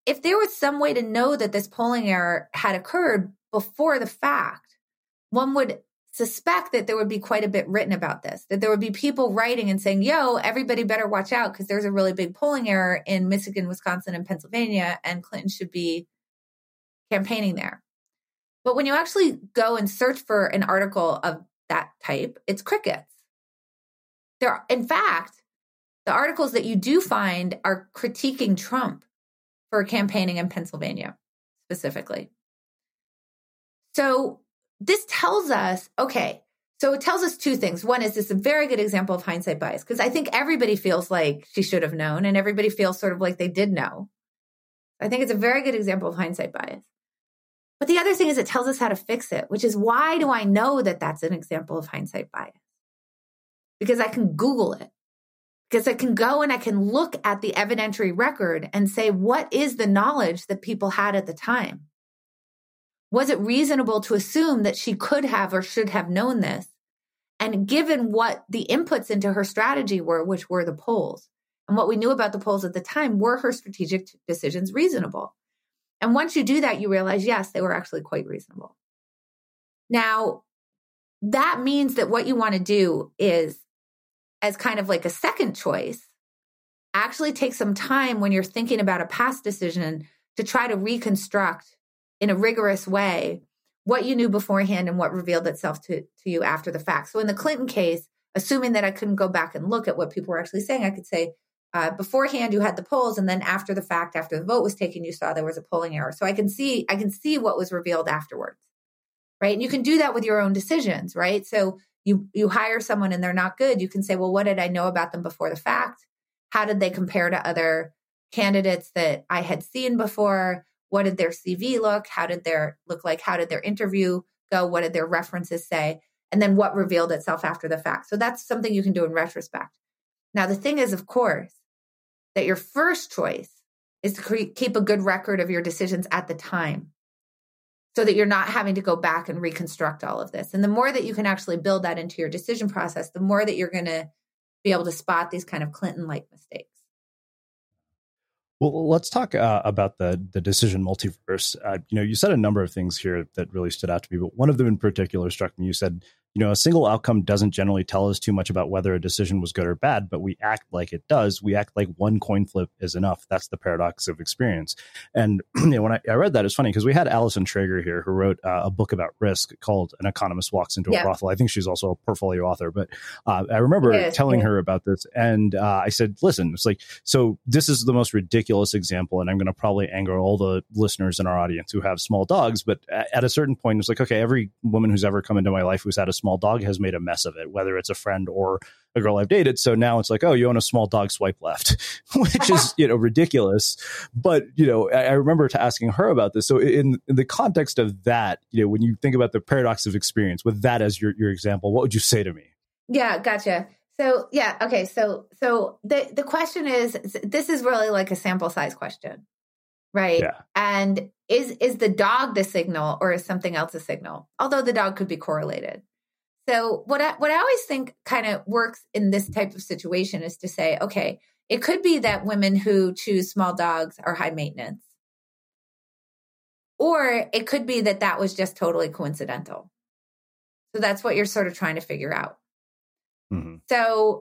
if there was some way to know that this polling error had occurred before the fact, one would suspect that there would be quite a bit written about this, that there would be people writing and saying, yo, everybody better watch out because there's a really big polling error in Michigan, Wisconsin, and Pennsylvania, and Clinton should be campaigning there. But when you actually go and search for an article of that type, it's crickets. In fact, the articles that you do find are critiquing Trump for campaigning in Pennsylvania specifically. So this tells us, okay, so it tells us two things. One is this a very good example of hindsight bias, because I think everybody feels like she should have known and everybody feels sort of like they did know. I think it's a very good example of hindsight bias. But the other thing is it tells us how to fix it, which is why do I know that that's an example of hindsight bias? Because I can Google it. Because I can go and I can look at the evidentiary record and say, what is the knowledge that people had at the time? Was it reasonable to assume that she could have or should have known this? And given what the inputs into her strategy were, which were the polls, and what we knew about the polls at the time, were her strategic decisions reasonable? And once you do that, you realize, yes, they were actually quite reasonable. Now, that means that what you want to do is, as kind of like a second choice, actually take some time when you're thinking about a past decision to try to reconstruct in a rigorous way what you knew beforehand and what revealed itself to you after the fact. So in the Clinton case, assuming that I couldn't go back and look at what people were actually saying, I could say, beforehand you had the polls, and then after the fact, after the vote was taken, you saw there was a polling error. So I can see what was revealed afterwards, right? And you can do that with your own decisions, right? So you hire someone and they're not good. You can say, well, what did I know about them before the fact? How did they compare to other candidates that I had seen before? What did their CV look? How did their look like? How did their interview go? What did their references say? And then what revealed itself after the fact? So that's something you can do in retrospect. Now, the thing is, of course, that your first choice is to keep a good record of your decisions at the time so that you're not having to go back and reconstruct all of this. And the more that you can actually build that into your decision process, the more that you're going to be able to spot these kind of Clinton-like mistakes. Well, let's talk about the decision multiverse. You said a number of things here that really stood out to me, but one of them in particular struck me. You said, a single outcome doesn't generally tell us too much about whether a decision was good or bad, but we act like it does. We act like one coin flip is enough. That's the paradox of experience. And when I read that, it's funny because we had Allison Traeger here who wrote a book about risk called An Economist Walks into a Brothel. I think she's also a portfolio author, but I remember telling her about this. And I said, listen, it's like, so this is the most ridiculous example, and I'm going to probably anger all the listeners in our audience who have small dogs. But at a certain point, it's like, okay, every woman who's ever come into my life who's had a small dog has made a mess of it, whether it's a friend or a girl I've dated. So now it's like, oh, you own a small dog, swipe left, which is, ridiculous. But, I remember asking her about this. So in the context of that, when you think about the paradox of experience with that as your example, what would you say to me? Yeah, gotcha. So, yeah. Okay. So the question is, this is really like a sample size question, right? Yeah. And is the dog the signal or is something else a signal? Although the dog could be correlated. So what I always think kind of works in this type of situation is to say, okay, it could be that women who choose small dogs are high maintenance. Or it could be that that was just totally coincidental. So that's what you're sort of trying to figure out. Mm-hmm. So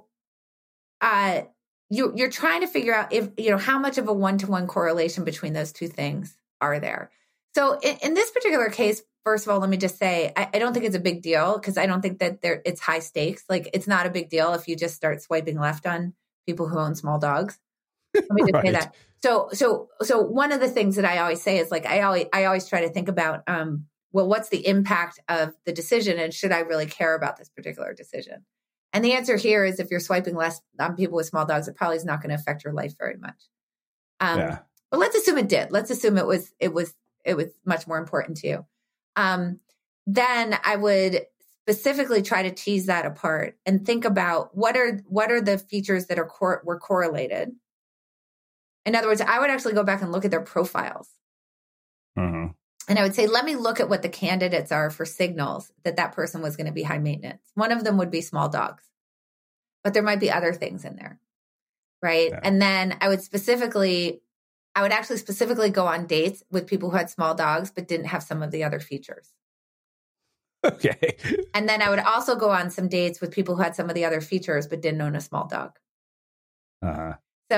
you're trying to figure out if, how much of a one-to-one correlation between those two things are there. So in this particular case, first of all, let me just say, I don't think it's a big deal because I don't think that it's high stakes. Like it's not a big deal if you just start swiping left on people who own small dogs. Let me just say that. So one of the things that I always say is like, I always try to think about, well, what's the impact of the decision and should I really care about this particular decision? And the answer here is if you're swiping left on people with small dogs, it probably is not going to affect your life very much. But let's assume it did. Let's assume it was much more important to you. Then I would specifically try to tease that apart and think about what are the features that were correlated. In other words, I would actually go back and look at their profiles. Mm-hmm. And I would say, let me look at what the candidates are for signals that person was going to be high maintenance. One of them would be small dogs, but there might be other things in there, right? Yeah. And then I would specifically I would actually specifically go on dates with people who had small dogs, but didn't have some of the other features. Okay. And then I would also go on some dates with people who had some of the other features, but didn't own a small dog. Uh-huh.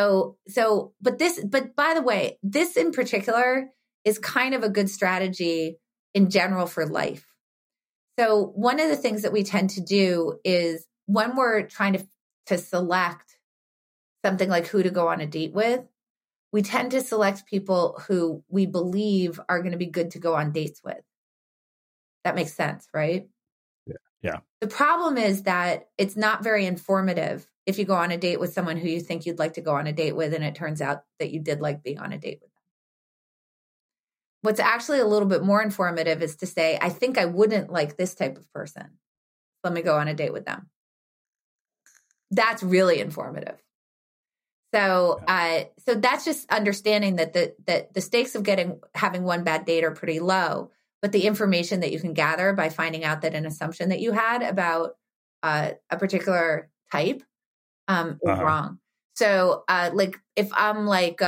But by the way, this in particular is kind of a good strategy in general for life. So one of the things that we tend to do is when we're trying to select something like who to go on a date with, we tend to select people who we believe are going to be good to go on dates with. That makes sense, right? Yeah. The problem is that it's not very informative if you go on a date with someone who you think you'd like to go on a date with, and it turns out that you did like being on a date with them. What's actually a little bit more informative is to say, I think I wouldn't like this type of person. Let me go on a date with them. That's really informative. So that's just understanding that the stakes of having one bad date are pretty low, but the information that you can gather by finding out that an assumption that you had about a particular type is wrong. So like if I'm like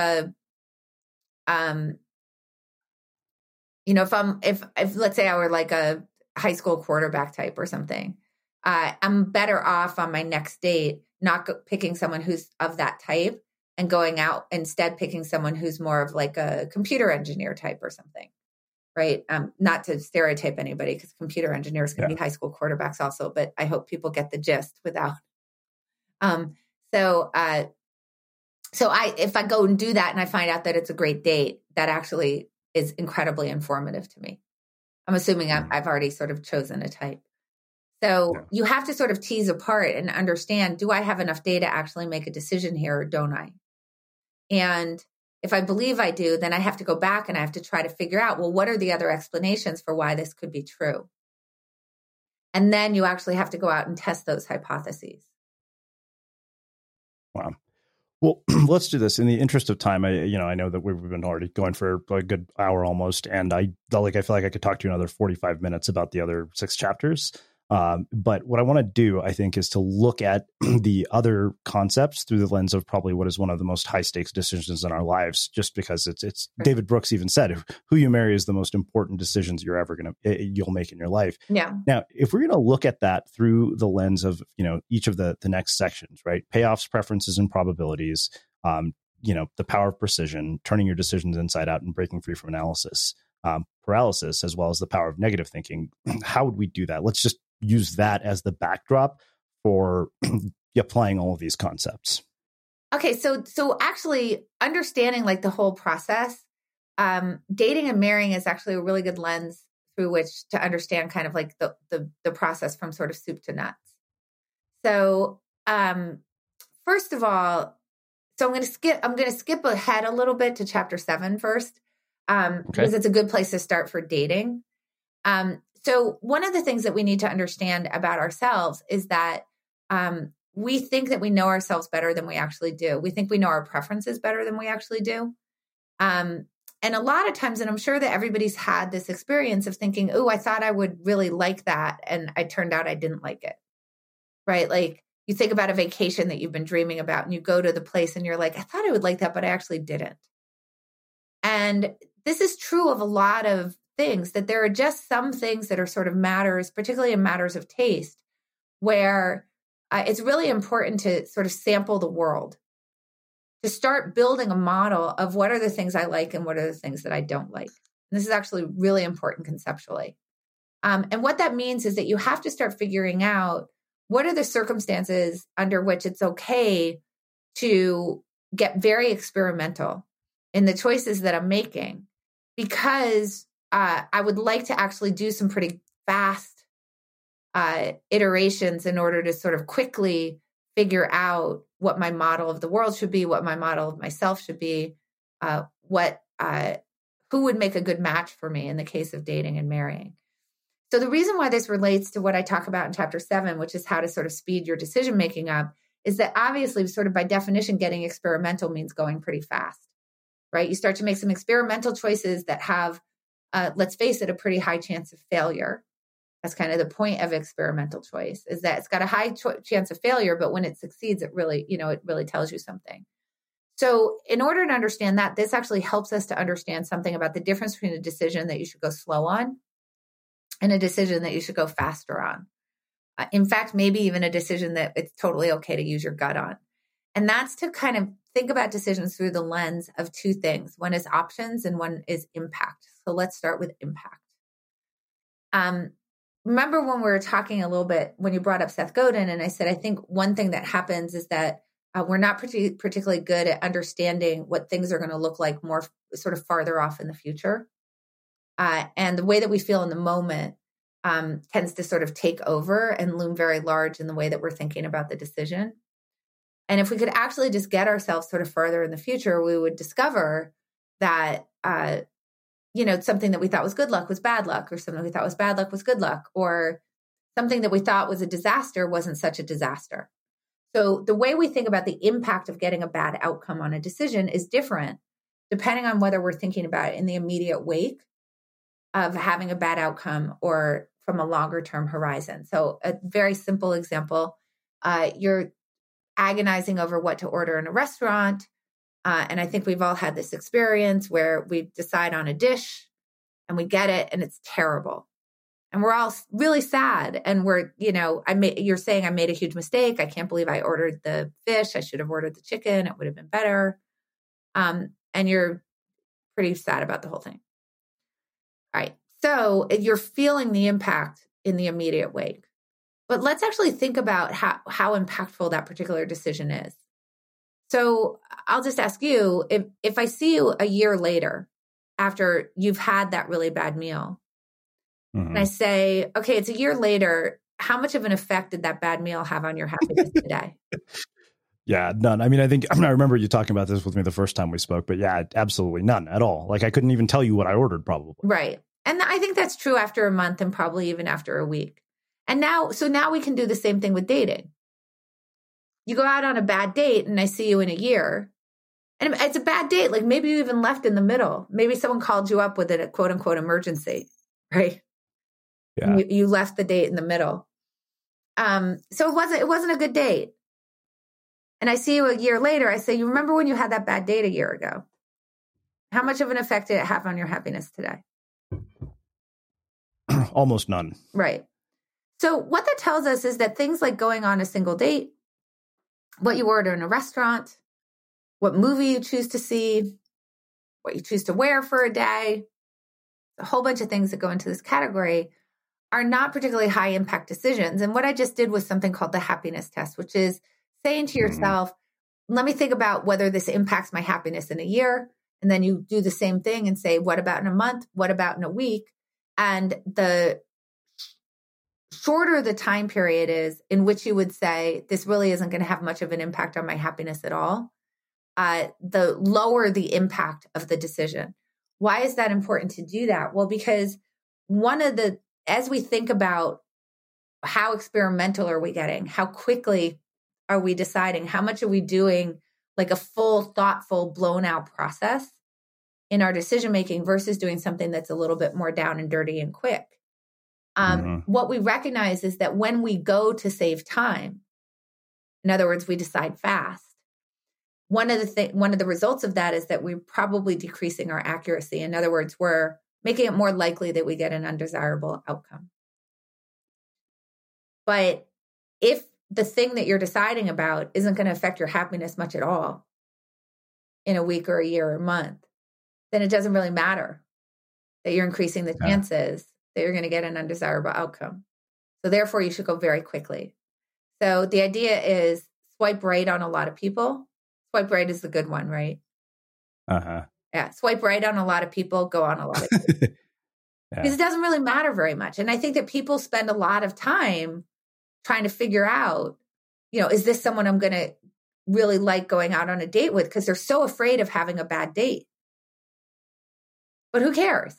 if let's say I were like a high school quarterback type or something, I'm better off on my next date not picking someone who's of that type and going out instead picking someone who's more of like a computer engineer type or something, right? Not to stereotype anybody, because computer engineers can be high school quarterbacks also, but I hope people get the gist without. So if I go and do that and I find out that it's a great date, that actually is incredibly informative to me. I'm assuming I've already sort of chosen a type. So you have to sort of tease apart and understand, do I have enough data to actually make a decision here or don't I? And if I believe I do, then I have to go back and I have to try to figure out, well, what are the other explanations for why this could be true? And then you actually have to go out and test those hypotheses. Wow. Well, let's do this in the interest of time. I know that we've been already going for a good hour almost, and I feel like I could talk to you another 45 minutes about the other 6 chapters. But what I want to do, I think, is to look at the other concepts through the lens of probably what is one of the most high stakes decisions in our lives, just because it's David Brooks even said, who you marry is the most important decisions you'll make in your life. Yeah. Now, if we're going to look at that through the lens of, each of the next sections, right? Payoffs, preferences, and probabilities, the power of precision, turning your decisions inside out and breaking free from analysis, paralysis, as well as the power of negative thinking. How would we do that? Let's just use that as the backdrop for applying all of these concepts. Okay. So actually understanding like the whole process, dating and marrying is actually a really good lens through which to understand kind of like the process from sort of soup to nuts. So, first of all, I'm going to skip ahead a little bit to chapter 7 first, because it's a good place to start for dating. So one of the things that we need to understand about ourselves is that we think that we know ourselves better than we actually do. We think we know our preferences better than we actually do. And a lot of times, and I'm sure that everybody's had this experience of thinking, oh, I thought I would really like that. And it turned out I didn't like it, right? Like you think about a vacation that you've been dreaming about and you go to the place and you're like, I thought I would like that, but I actually didn't. And this is true of a lot of things, that there are just some things that are sort of matters, particularly in matters of taste, where it's really important to sort of sample the world, to start building a model of what are the things I like and what are the things that I don't like. And this is actually really important conceptually. And what that means is that you have to start figuring out what are the circumstances under which it's okay to get very experimental in the choices that I'm making, because I would like to actually do some pretty fast iterations in order to sort of quickly figure out what my model of the world should be, what my model of myself should be, who would make a good match for me in the case of dating and marrying. So the reason why this relates to what I talk about in chapter 7, which is how to sort of speed your decision-making up, is that obviously sort of by definition, getting experimental means going pretty fast, right? You start to make some experimental choices that have, let's face it, a pretty high chance of failure. That's kind of the point of experimental choice, is that it's got a high chance of failure, but when it succeeds, it really tells you something. So in order to understand that, this actually helps us to understand something about the difference between a decision that you should go slow on and a decision that you should go faster on. In fact, maybe even a decision that it's totally okay to use your gut on. And that's to kind of think about decisions through the lens of two things. One is options and one is impact. So let's start with impact. Remember when we were talking a little bit, when you brought up Seth Godin, and I said, I think one thing that happens is that we're not particularly good at understanding what things are going to look like more sort of farther off in the future. And the way that we feel in the moment tends to sort of take over and loom very large in the way that we're thinking about the decision. And if we could actually just get ourselves sort of further in the future, we would discover that, something that we thought was good luck was bad luck, or something we thought was bad luck was good luck, or something that we thought was a disaster wasn't such a disaster. So the way we think about the impact of getting a bad outcome on a decision is different depending on whether we're thinking about it in the immediate wake of having a bad outcome or from a longer term horizon. So a very simple example, you're agonizing over what to order in a restaurant. And I think we've all had this experience where we decide on a dish and we get it and it's terrible. And we're all really sad. And you're saying I made a huge mistake. I can't believe I ordered the fish. I should have ordered the chicken. It would have been better. And you're pretty sad about the whole thing. All right. So you're feeling the impact in the immediate wake. But let's actually think about how impactful that particular decision is. So I'll just ask you, if I see you a year later after you've had that really bad meal, and I say, okay, it's a year later, how much of an effect did that bad meal have on your happiness today? Yeah, none. I mean, I remember you talking about this with me the first time we spoke, but yeah, absolutely none at all. Like I couldn't even tell you what I ordered probably. Right. And I think that's true after a month and probably even after a week. And now we can do the same thing with dating. You go out on a bad date and I see you in a year and it's a bad date. Like maybe you even left in the middle. Maybe someone called you up with a quote unquote emergency, right? Yeah. You left the date in the middle. So it wasn't a good date. And I see you a year later. I say, you remember when you had that bad date a year ago? How much of an effect did it have on your happiness today? Almost none. Right. So what that tells us is that things like going on a single date, what you order in a restaurant, what movie you choose to see, what you choose to wear for a day, a whole bunch of things that go into this category are not particularly high impact decisions. And what I just did was something called the happiness test, which is saying to yourself, let me think about whether this impacts my happiness in a year. And then you do the same thing and say, what about in a month? What about in a week? And the shorter the time period is in which you would say, this really isn't going to have much of an impact on my happiness at all, the lower the impact of the decision. Why is that important to do that? Well, because as we think about how experimental are we getting, how quickly are we deciding, how much are we doing like a full, thoughtful, blown out process in our decision-making versus doing something that's a little bit more down and dirty and quick. What we recognize is that when we go to save time, in other words, we decide fast, one of the results of that is that we're probably decreasing our accuracy. In other words, we're making it more likely that we get an undesirable outcome. But if the thing that you're deciding about isn't going to affect your happiness much at all in a week or a year or a month, then it doesn't really matter that you're increasing the chances that you're going to get an undesirable outcome. So therefore, you should go very quickly. So the idea is swipe right on a lot of people. Swipe right is the good one, right? Uh-huh. Yeah, swipe right on a lot of people, go on a lot of people. Because it doesn't really matter very much. And I think that people spend a lot of time trying to figure out, is this someone I'm going to really like going out on a date with? Because they're so afraid of having a bad date. But who cares?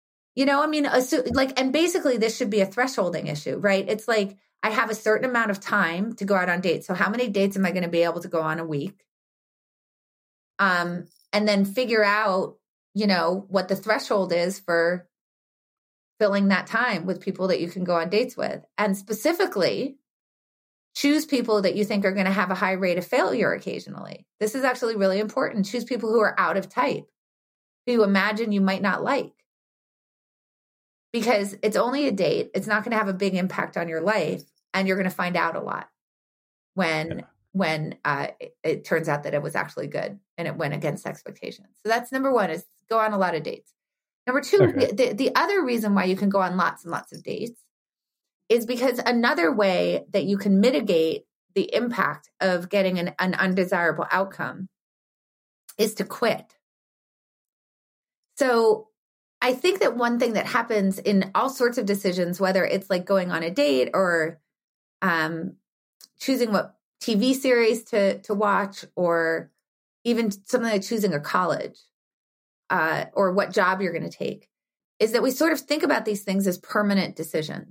And basically this should be a thresholding issue, right? It's like, I have a certain amount of time to go out on dates. So how many dates am I going to be able to go on a week? And then figure out, what the threshold is for filling that time with people that you can go on dates with. And specifically, Choose people that you think are going to have a high rate of failure occasionally. This is actually really important. Choose people who are out of type, who you imagine you might not like. Because it's only a date. It's not going to have a big impact on your life. And you're going to find out a lot when it turns out that it was actually good and it went against expectations. So that's number one, is go on a lot of dates. Number two, the other reason why you can go on lots and lots of dates is because another way that you can mitigate the impact of getting an undesirable outcome is to quit. So I think that one thing that happens in all sorts of decisions, whether it's like going on a date or choosing what TV series to watch, or even something like choosing a college or what job you're going to take, is that we sort of think about these things as permanent decisions.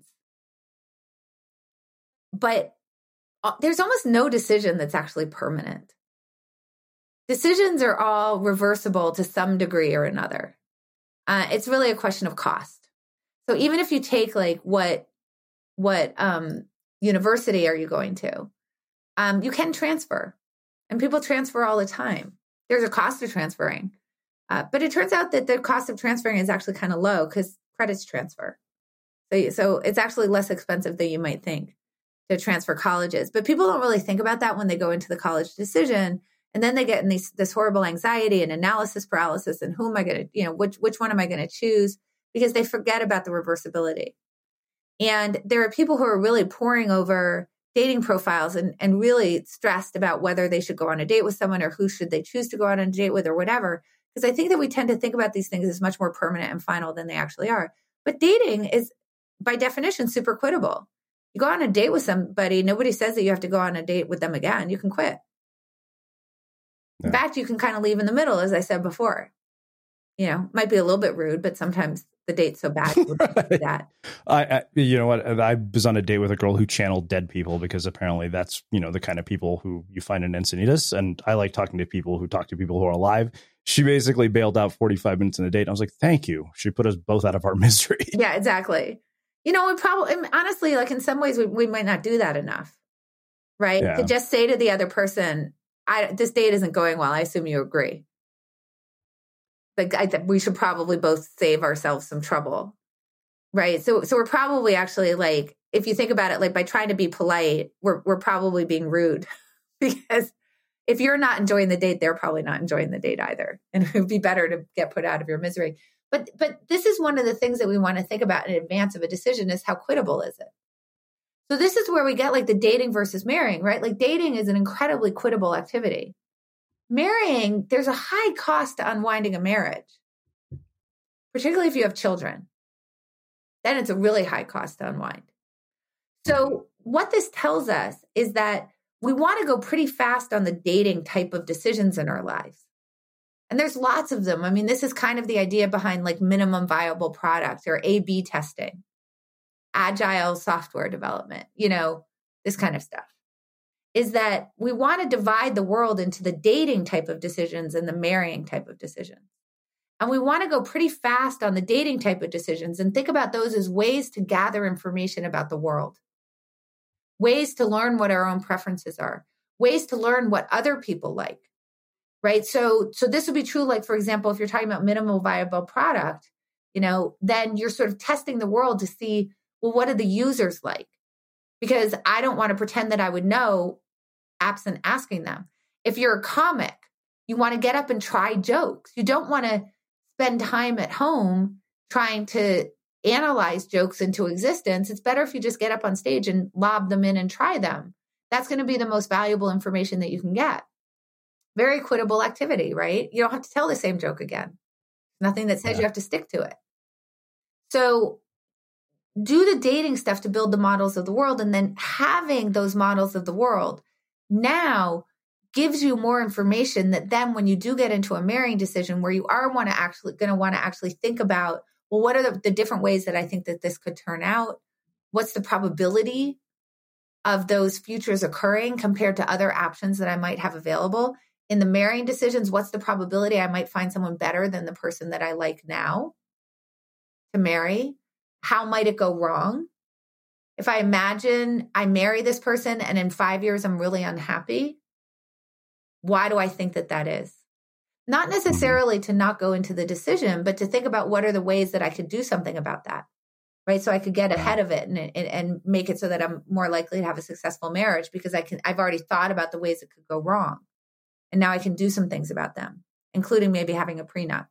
But there's almost no decision that's actually permanent. Decisions are all reversible to some degree or another. It's really a question of cost. So even if you take like what university are you going to, you can transfer, and people transfer all the time. There's a cost of transferring, but it turns out that the cost of transferring is actually kind of low because credits transfer. So it's actually less expensive than you might think to transfer colleges. But people don't really think about that when they go into the college decision. And then they get in this horrible anxiety and analysis paralysis. And who am I going to, which one am I going to choose? Because they forget about the reversibility. And there are people who are really poring over dating profiles and really stressed about whether they should go on a date with someone or who should they choose to go on a date with or whatever. Because I think that we tend to think about these things as much more permanent and final than they actually are. But dating is, by definition, super quittable. You go on a date with somebody, nobody says that you have to go on a date with them again. You can quit. In fact, you can kind of leave in the middle, as I said before. Might be a little bit rude, but sometimes the date's so bad you would do that. You know what? I was on a date with a girl who channeled dead people, because apparently that's, the kind of people who you find in Encinitas. And I like talking to people who talk to people who are alive. She basically bailed out 45 minutes in a date. I was like, thank you. She put us both out of our misery. Yeah, exactly. We probably, honestly, like in some ways, we might not do that enough, right? Yeah. To just say to the other person, this date isn't going well. I assume you agree. Like we should probably both save ourselves some trouble, right? So we're probably actually, like, if you think about it, like by trying to be polite, we're probably being rude, because if you're not enjoying the date, they're probably not enjoying the date either, and it would be better to get put out of your misery. But this is one of the things that we want to think about in advance of a decision, is how quittable is it? So this is where we get like the dating versus marrying, right? Like dating is an incredibly quittable activity. Marrying, there's a high cost to unwinding a marriage, particularly if you have children. Then it's a really high cost to unwind. So what this tells us is that we want to go pretty fast on the dating type of decisions in our lives. And there's lots of them. I mean, this is kind of the idea behind like minimum viable product or A/B testing, agile software development, this kind of stuff, is that we want to divide the world into the dating type of decisions and the marrying type of decisions. And we want to go pretty fast on the dating type of decisions and think about those as ways to gather information about the world, ways to learn what our own preferences are, ways to learn what other people like. Right. So this would be true. Like, for example, if you're talking about minimal viable product, then you're sort of testing the world to see, well, what are the users like? Because I don't want to pretend that I would know absent asking them. If you're a comic, you want to get up and try jokes. You don't want to spend time at home trying to analyze jokes into existence. It's better if you just get up on stage and lob them in and try them. That's going to be the most valuable information that you can get. Very quittable activity, right? You don't have to tell the same joke again. Nothing that says you have to stick to it. So do the dating stuff to build the models of the world, and then having those models of the world now gives you more information that then when you do get into a marrying decision where you are going to want to actually think about, well, what are the different ways that I think that this could turn out? What's the probability of those futures occurring compared to other options that I might have available? In the marrying decisions, what's the probability I might find someone better than the person that I like now to marry? How might it go wrong? if I imagine I marry this person and in 5 years I'm really unhappy, why do I think that that is? Not necessarily to not go into the decision, but to think about what are the ways that I could do something about that, right? So I could get ahead of it and make it so that I'm more likely to have a successful marriage because I've already thought about the ways it could go wrong. And now I can do some things about them, including maybe having a prenup.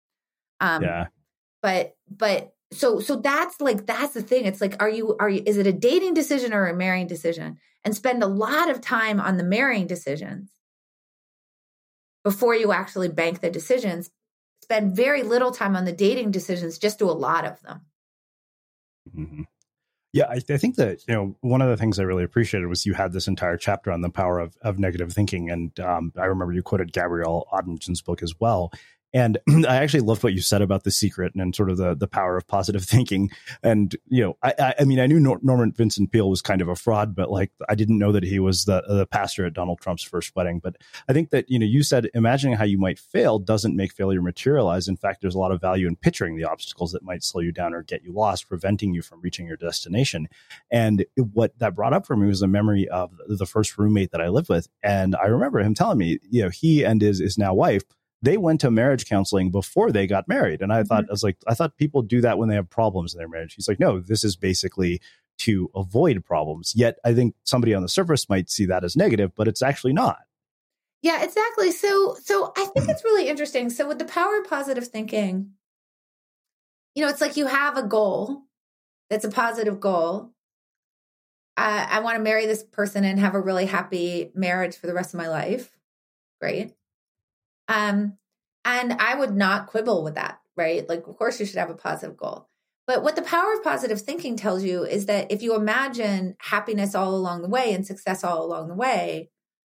But so that's the thing. It's like, is it a dating decision or a marrying decision? And spend a lot of time on the marrying decisions before you actually bank the decisions. Spend very little time on the dating decisions, just do a lot of them. Mm-hmm. Yeah, I think that, one of the things I really appreciated was you had this entire chapter on the power of negative thinking. And I remember you quoted Gabrielle Oettingen's book as well. And I actually loved what you said about The Secret and sort of the power of positive thinking. And, I mean, I knew Norman Vincent Peale was kind of a fraud, but I didn't know that he was the pastor at Donald Trump's first wedding. But I think that, you said imagining how you might fail doesn't make failure materialize. In fact, there's a lot of value in picturing the obstacles that might slow you down or get you lost, preventing you from reaching your destination. And what that brought up for me was a memory of the first roommate that I lived with. And I remember him telling me, he and his now wife, they went to marriage counseling before they got married. And I thought, I thought people do that when they have problems in their marriage. He's like, no, this is basically to avoid problems. Yet I think somebody on the surface might see that as negative, but it's actually not. Yeah, exactly. So I think it's really interesting. So with the power of positive thinking, it's like you have a goal that's a positive goal. I want to marry this person and have a really happy marriage for the rest of my life. Great. And I would not quibble with that, right? Like, of course you should have a positive goal. But what the power of positive thinking tells you is that if you imagine happiness all along the way and success all along the way,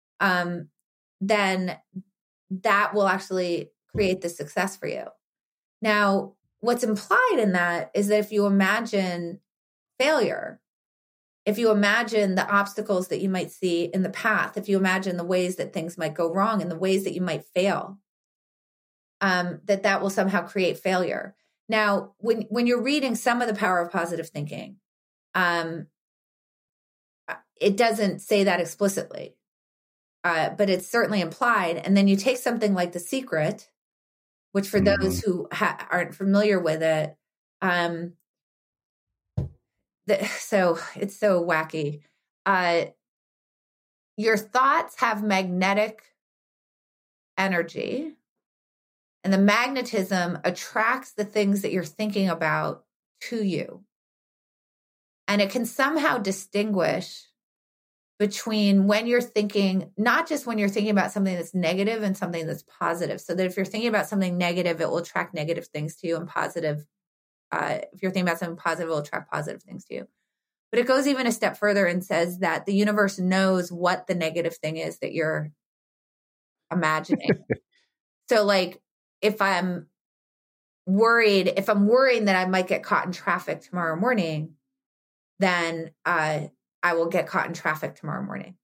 then that will actually create the success for you. Now, what's implied in that is that if you imagine failure, if you imagine the obstacles that you might see in the path, if you imagine the ways that things might go wrong and the ways that you might fail, that will somehow create failure. Now, when you're reading some of the power of positive thinking, it doesn't say that explicitly, but it's certainly implied. And then you take something like The Secret, which for those who aren't familiar with it, so it's so wacky. Your thoughts have magnetic energy, and the magnetism attracts the things that you're thinking about to you. And it can somehow distinguish between when you're thinking, not just when you're thinking about something that's negative and something that's positive. So that if you're thinking about something negative, it will attract negative things to you, and positive. If you're thinking about something positive, it will attract positive things to you. But it goes even a step further and says that the universe knows what the negative thing is that you're imagining. So like, if I'm worried that I might get caught in traffic tomorrow morning, then I will get caught in traffic tomorrow morning.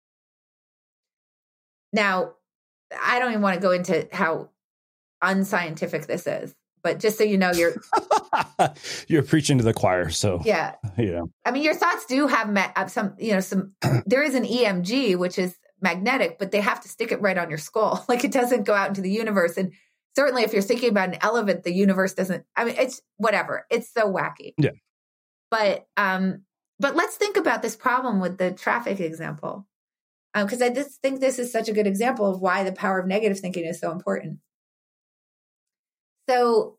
Now, I don't even want to go into how unscientific this is, but just so you know, you're preaching to the choir. So yeah. I mean, your thoughts do have some. There is an EMG, which is magnetic, but they have to stick it right on your skull. Like, it doesn't go out into the universe. And certainly, if you're thinking about an elephant, the universe doesn't. I mean, it's whatever. It's so wacky. Yeah. But let's think about this problem with the traffic example, because I just think this is such a good example of why the power of negative thinking is so important. So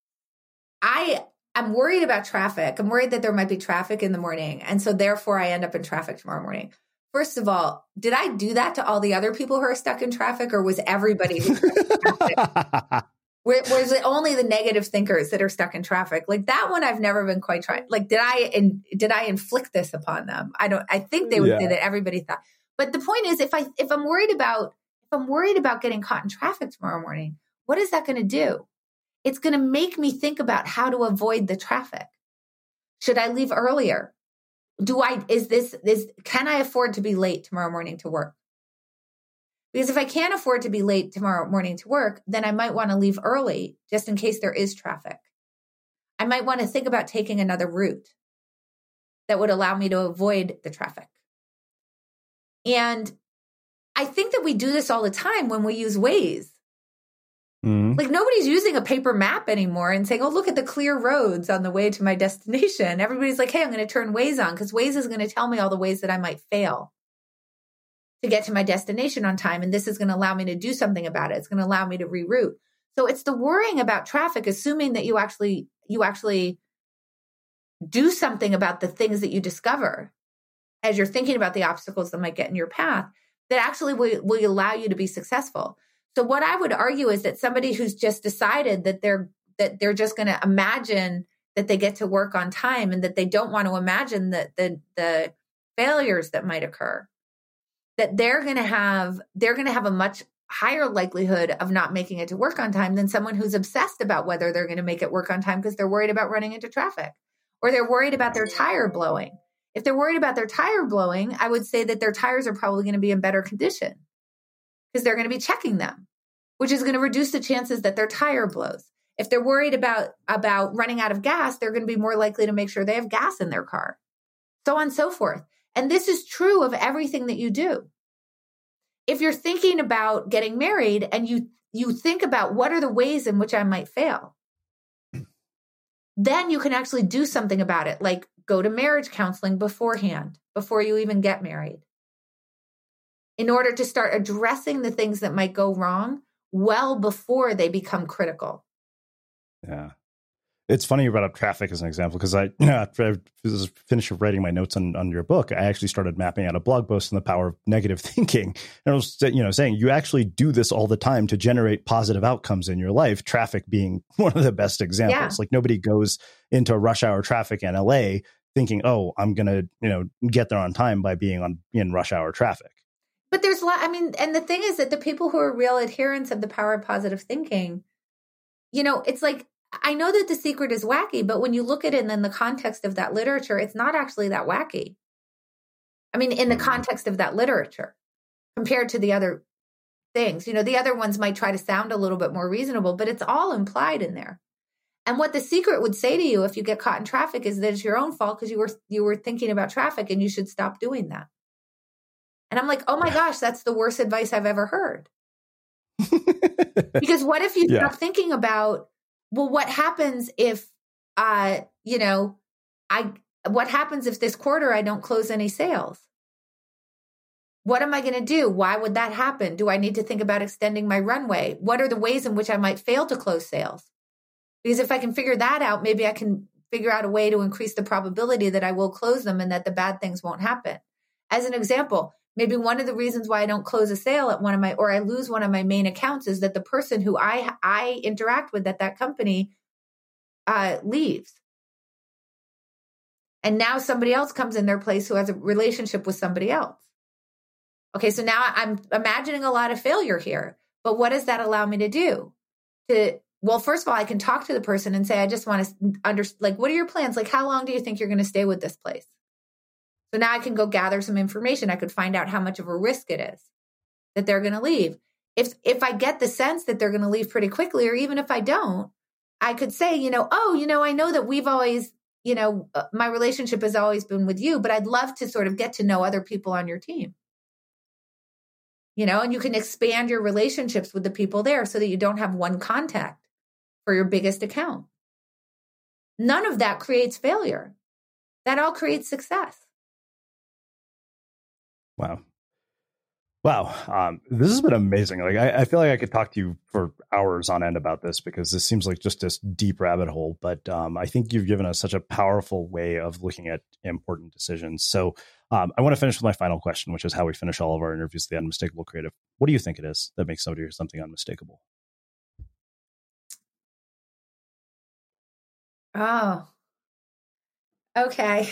I'm worried about traffic. I'm worried that there might be traffic in the morning. And so therefore I end up in traffic tomorrow morning. First of all, did I do that to all the other people who are stuck in traffic, or was everybody who's stuck in traffic? Was it only the negative thinkers that are stuck in traffic? Like, that one I've never been quite tried. Like, did I inflict this upon them? I think they would say that everybody thought. But the point is, if I'm worried about getting caught in traffic tomorrow morning, what is that going to do? It's going to make me think about how to avoid the traffic. Should I leave earlier? Can I afford to be late tomorrow morning to work? Because if I can't afford to be late tomorrow morning to work, then I might want to leave early just in case there is traffic. I might want to think about taking another route. that would allow me to avoid the traffic. And I think that we do this all the time when we use Waze. Like nobody's using a paper map anymore and saying, oh, look at the clear roads on the way to my destination. Everybody's like, hey, I'm going to turn Waze on because Waze is going to tell me all the ways that I might fail to get to my destination on time. And this is going to allow me to do something about it. It's going to allow me to reroute. So it's the worrying about traffic, assuming that you actually do something about the things that you discover as you're thinking about the obstacles that might get in your path, that actually will allow you to be successful. So what I would argue is that somebody who's just decided that they're just going to imagine that they get to work on time and that they don't want to imagine that the failures that might occur, that they're going to have a much higher likelihood of not making it to work on time than someone who's obsessed about whether they're going to make it work on time because they're worried about running into traffic or they're worried about their tire blowing. If they're worried about their tire blowing, I would say that their tires are probably going to be in better condition because they're going to be checking them, which is going to reduce the chances that their tire blows. If they're worried about running out of gas, they're going to be more likely to make sure they have gas in their car, so on and so forth. And this is true of everything that you do. If you're thinking about getting married and you think about what are the ways in which I might fail, then you can actually do something about it, like go to marriage counseling beforehand, before you even get married, in order to start addressing the things that might go wrong well before they become critical. Yeah. It's funny you brought up traffic as an example, because after I finished writing my notes on your book, I actually started mapping out a blog post on the power of negative thinking. And I was saying you actually do this all the time to generate positive outcomes in your life, traffic being one of the best examples. Yeah. Like nobody goes into rush hour traffic in LA thinking, oh, I'm going to get there on time by being in rush hour traffic. But there's and the thing is that the people who are real adherents of the power of positive thinking, it's like, I know that the secret is wacky, but when you look at it in the context of that literature, it's not actually that wacky. I mean, in the context of that literature, compared to the other things, the other ones might try to sound a little bit more reasonable, but it's all implied in there. And what the secret would say to you if you get caught in traffic is that it's your own fault because you were thinking about traffic and you should stop doing that. And I'm like, oh my gosh, that's the worst advice I've ever heard. Because what if you stop thinking about, well, what happens if, what happens if this quarter I don't close any sales? What am I going to do? Why would that happen? Do I need to think about extending my runway? What are the ways in which I might fail to close sales? Because if I can figure that out, maybe I can figure out a way to increase the probability that I will close them and that the bad things won't happen. As an example, maybe one of the reasons why I don't close a sale at or I lose one of my main accounts is that the person who I interact with at that company leaves. And now somebody else comes in their place who has a relationship with somebody else. Okay, so now I'm imagining a lot of failure here. But what does that allow me to do? Well, first of all, I can talk to the person and say, I just want to what are your plans? Like, how long do you think you're going to stay with this place? So now I can go gather some information. I could find out how much of a risk it is that they're going to leave. If I get the sense that they're going to leave pretty quickly, or even if I don't, I could say, I know that we've always, my relationship has always been with you, but I'd love to sort of get to know other people on your team. And you can expand your relationships with the people there so that you don't have one contact for your biggest account. None of that creates failure. That all creates success. Wow. This has been amazing. Like, I feel like I could talk to you for hours on end about this because this seems like just this deep rabbit hole. But I think you've given us such a powerful way of looking at important decisions. So I want to finish with my final question, which is how we finish all of our interviews with the Unmistakable Creative. What do you think it is that makes somebody or something unmistakable? Oh, okay.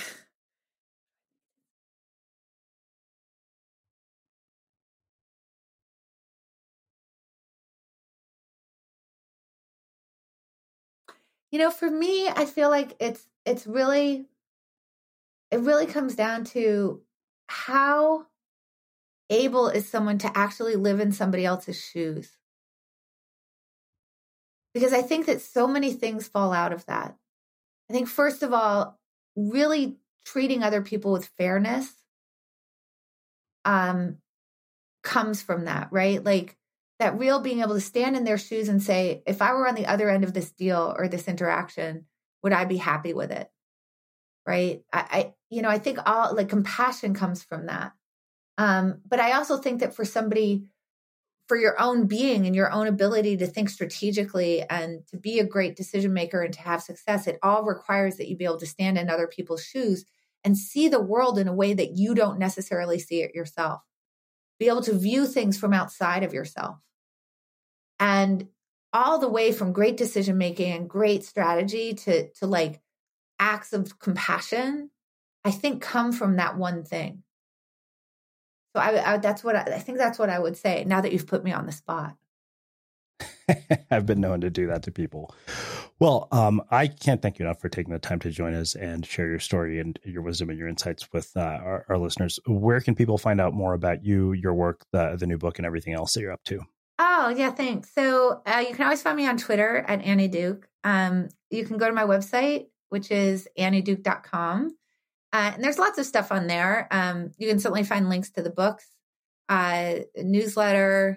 For me, I feel like it really comes down to how able is someone to actually live in somebody else's shoes. Because I think that so many things fall out of that. I think, first of all, really treating other people with fairness comes from that, right? Like that real being able to stand in their shoes and say, if I were on the other end of this deal or this interaction, would I be happy with it? Right? I think all like compassion comes from that. But I also think that for somebody, for your own being and your own ability to think strategically and to be a great decision maker and to have success, it all requires that you be able to stand in other people's shoes and see the world in a way that you don't necessarily see it yourself. Be able to view things from outside of yourself. And all the way from great decision making and great strategy to like acts of compassion, I think come from that one thing. So I think that's what I would say now that you've put me on the spot. I've been known to do that to people. Well, I can't thank you enough for taking the time to join us and share your story and your wisdom and your insights with our listeners. Where can people find out more about you, your work, the new book, and everything else that you're up to? Oh, yeah, thanks. So you can always find me on Twitter at Annie Duke. You can go to my website, which is annieduke.com. And there's lots of stuff on there. You can certainly find links to the books, newsletter.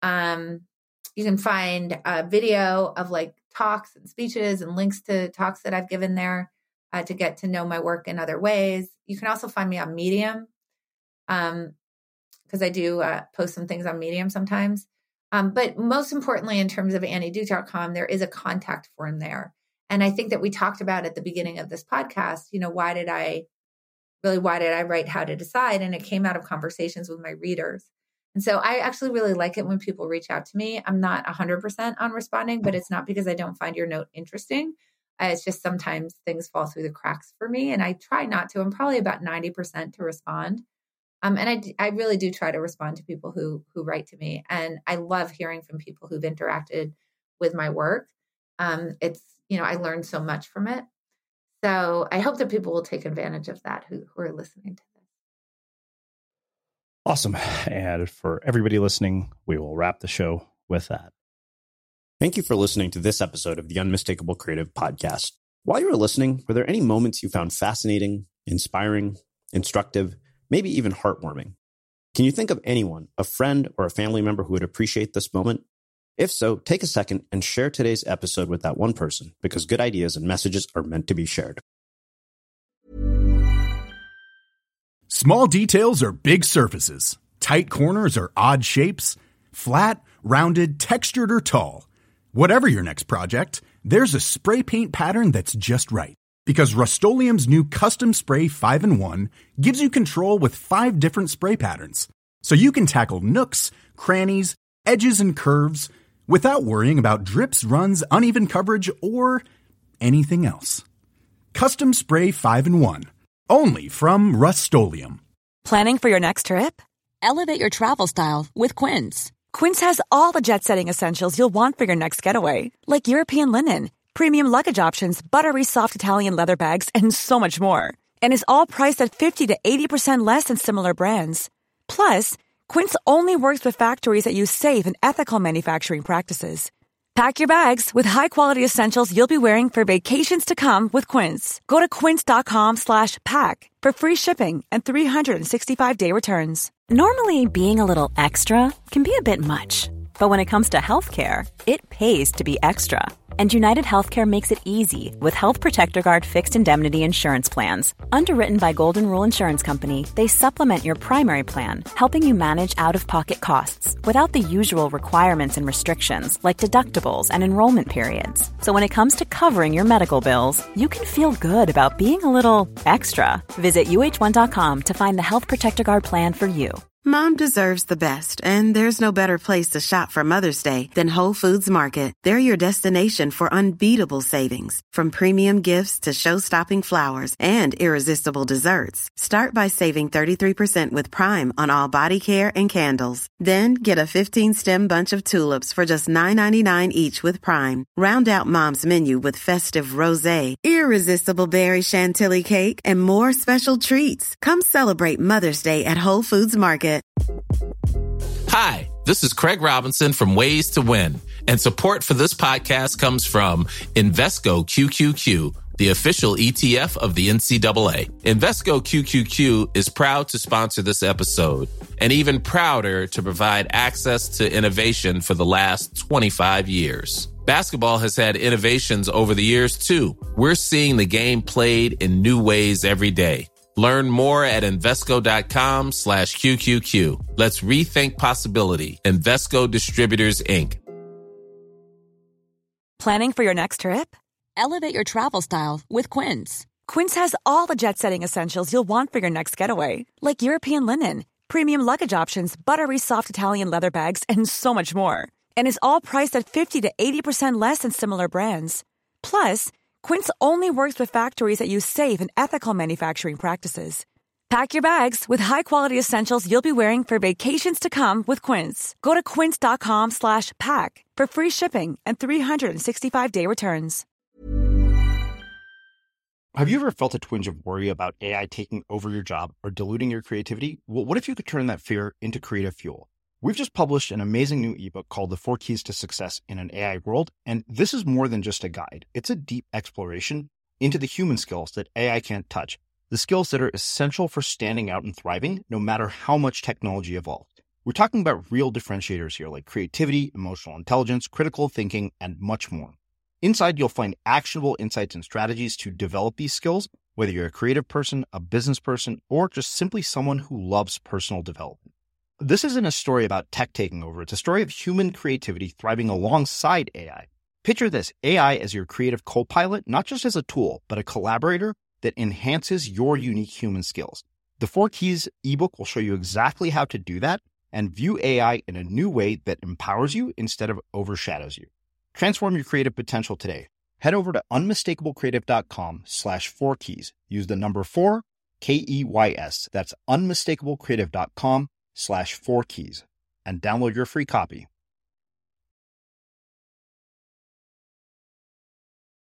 You can find a video of like talks and speeches and links to talks that I've given there to get to know my work in other ways. You can also find me on Medium because I do post some things on Medium sometimes. But most importantly, in terms of annieduke.com, there is a contact form there. And I think that we talked about at the beginning of this podcast, why did I write How to Decide? And it came out of conversations with my readers. And so I actually really like it when people reach out to me. I'm not 100% on responding, but it's not because I don't find your note interesting. It's just sometimes things fall through the cracks for me. And I try not to. I'm probably about 90% to respond. And I really do try to respond to people who write to me. And I love hearing from people who've interacted with my work. It's, I learned so much from it. So I hope that people will take advantage of that who are listening to this. Awesome. And for everybody listening, we will wrap the show with that. Thank you for listening to this episode of the Unmistakable Creative Podcast. While you were listening, were there any moments you found fascinating, inspiring, instructive, maybe even heartwarming? Can you think of anyone, a friend or a family member who would appreciate this moment? If so, take a second and share today's episode with that one person, because good ideas and messages are meant to be shared. Small details are big surfaces. Tight corners are odd shapes. Flat, rounded, textured, or tall. Whatever your next project, there's a spray paint pattern that's just right. Because Rust-Oleum's new Custom Spray 5-in-1 gives you control with 5 different spray patterns. So you can tackle nooks, crannies, edges, and curves without worrying about drips, runs, uneven coverage, or anything else. Custom Spray 5-in-1. Only from Rust-Oleum. Planning for your next trip? Elevate your travel style with Quince. Quince has all the jet-setting essentials you'll want for your next getaway, like European linen, premium luggage options, buttery soft Italian leather bags, and so much more. And is all priced at 50 to 80% less than similar brands. Plus, Quince only works with factories that use safe and ethical manufacturing practices. Pack your bags with high-quality essentials you'll be wearing for vacations to come with Quince. Go to quince.com/pack for free shipping and 365-day returns. Normally, being a little extra can be a bit much. But when it comes to healthcare, it pays to be extra. And United Healthcare makes it easy with Health Protector Guard fixed indemnity insurance plans. Underwritten by Golden Rule Insurance Company, they supplement your primary plan, helping you manage out-of-pocket costs without the usual requirements and restrictions like deductibles and enrollment periods. So when it comes to covering your medical bills, you can feel good about being a little extra. Visit UH1.com to find the Health Protector Guard plan for you. Mom deserves the best, and there's no better place to shop for Mother's Day than Whole Foods Market. They're your destination for unbeatable savings, from premium gifts to show-stopping flowers and irresistible desserts. Start by saving 33% with Prime on all body care and candles. Then get a 15-stem bunch of tulips for just $9.99 each with Prime. Round out Mom's menu with festive rosé, irresistible berry chantilly cake, and more special treats. Come celebrate Mother's Day at Whole Foods Market. Hi, this is Craig Robinson from Ways to Win, and support for this podcast comes from Invesco QQQ, the official ETF of the NCAA. Invesco QQQ is proud to sponsor this episode, and even prouder to provide access to innovation for the last 25 years. Basketball has had innovations over the years, too. We're seeing the game played in new ways every day. Learn more at Invesco.com/QQQ. Let's rethink possibility. Invesco Distributors, Inc. Planning for your next trip? Elevate your travel style with Quince. Quince has all the jet-setting essentials you'll want for your next getaway, like European linen, premium luggage options, buttery soft Italian leather bags, and so much more. And is all priced at 50 to 80% less than similar brands. Plus, Quince only works with factories that use safe and ethical manufacturing practices. Pack your bags with high-quality essentials you'll be wearing for vacations to come with Quince. Go to quince.com/pack for free shipping and 365-day returns. Have you ever felt a twinge of worry about AI taking over your job or diluting your creativity? Well, what if you could turn that fear into creative fuel? We've just published an amazing new ebook called The 4 Keys to Success in an AI World, and this is more than just a guide. It's a deep exploration into the human skills that AI can't touch, the skills that are essential for standing out and thriving, no matter how much technology evolved. We're talking about real differentiators here, like creativity, emotional intelligence, critical thinking, and much more. Inside, you'll find actionable insights and strategies to develop these skills, whether you're a creative person, a business person, or just simply someone who loves personal development. This isn't a story about tech taking over. It's a story of human creativity thriving alongside AI. Picture this, AI as your creative co-pilot, not just as a tool, but a collaborator that enhances your unique human skills. The 4 Keys ebook will show you exactly how to do that and view AI in a new way that empowers you instead of overshadows you. Transform your creative potential today. Head over to unmistakablecreative.com/4keys. Use the number 4, KEYS. That's unmistakablecreative.com/4keys and download your free copy.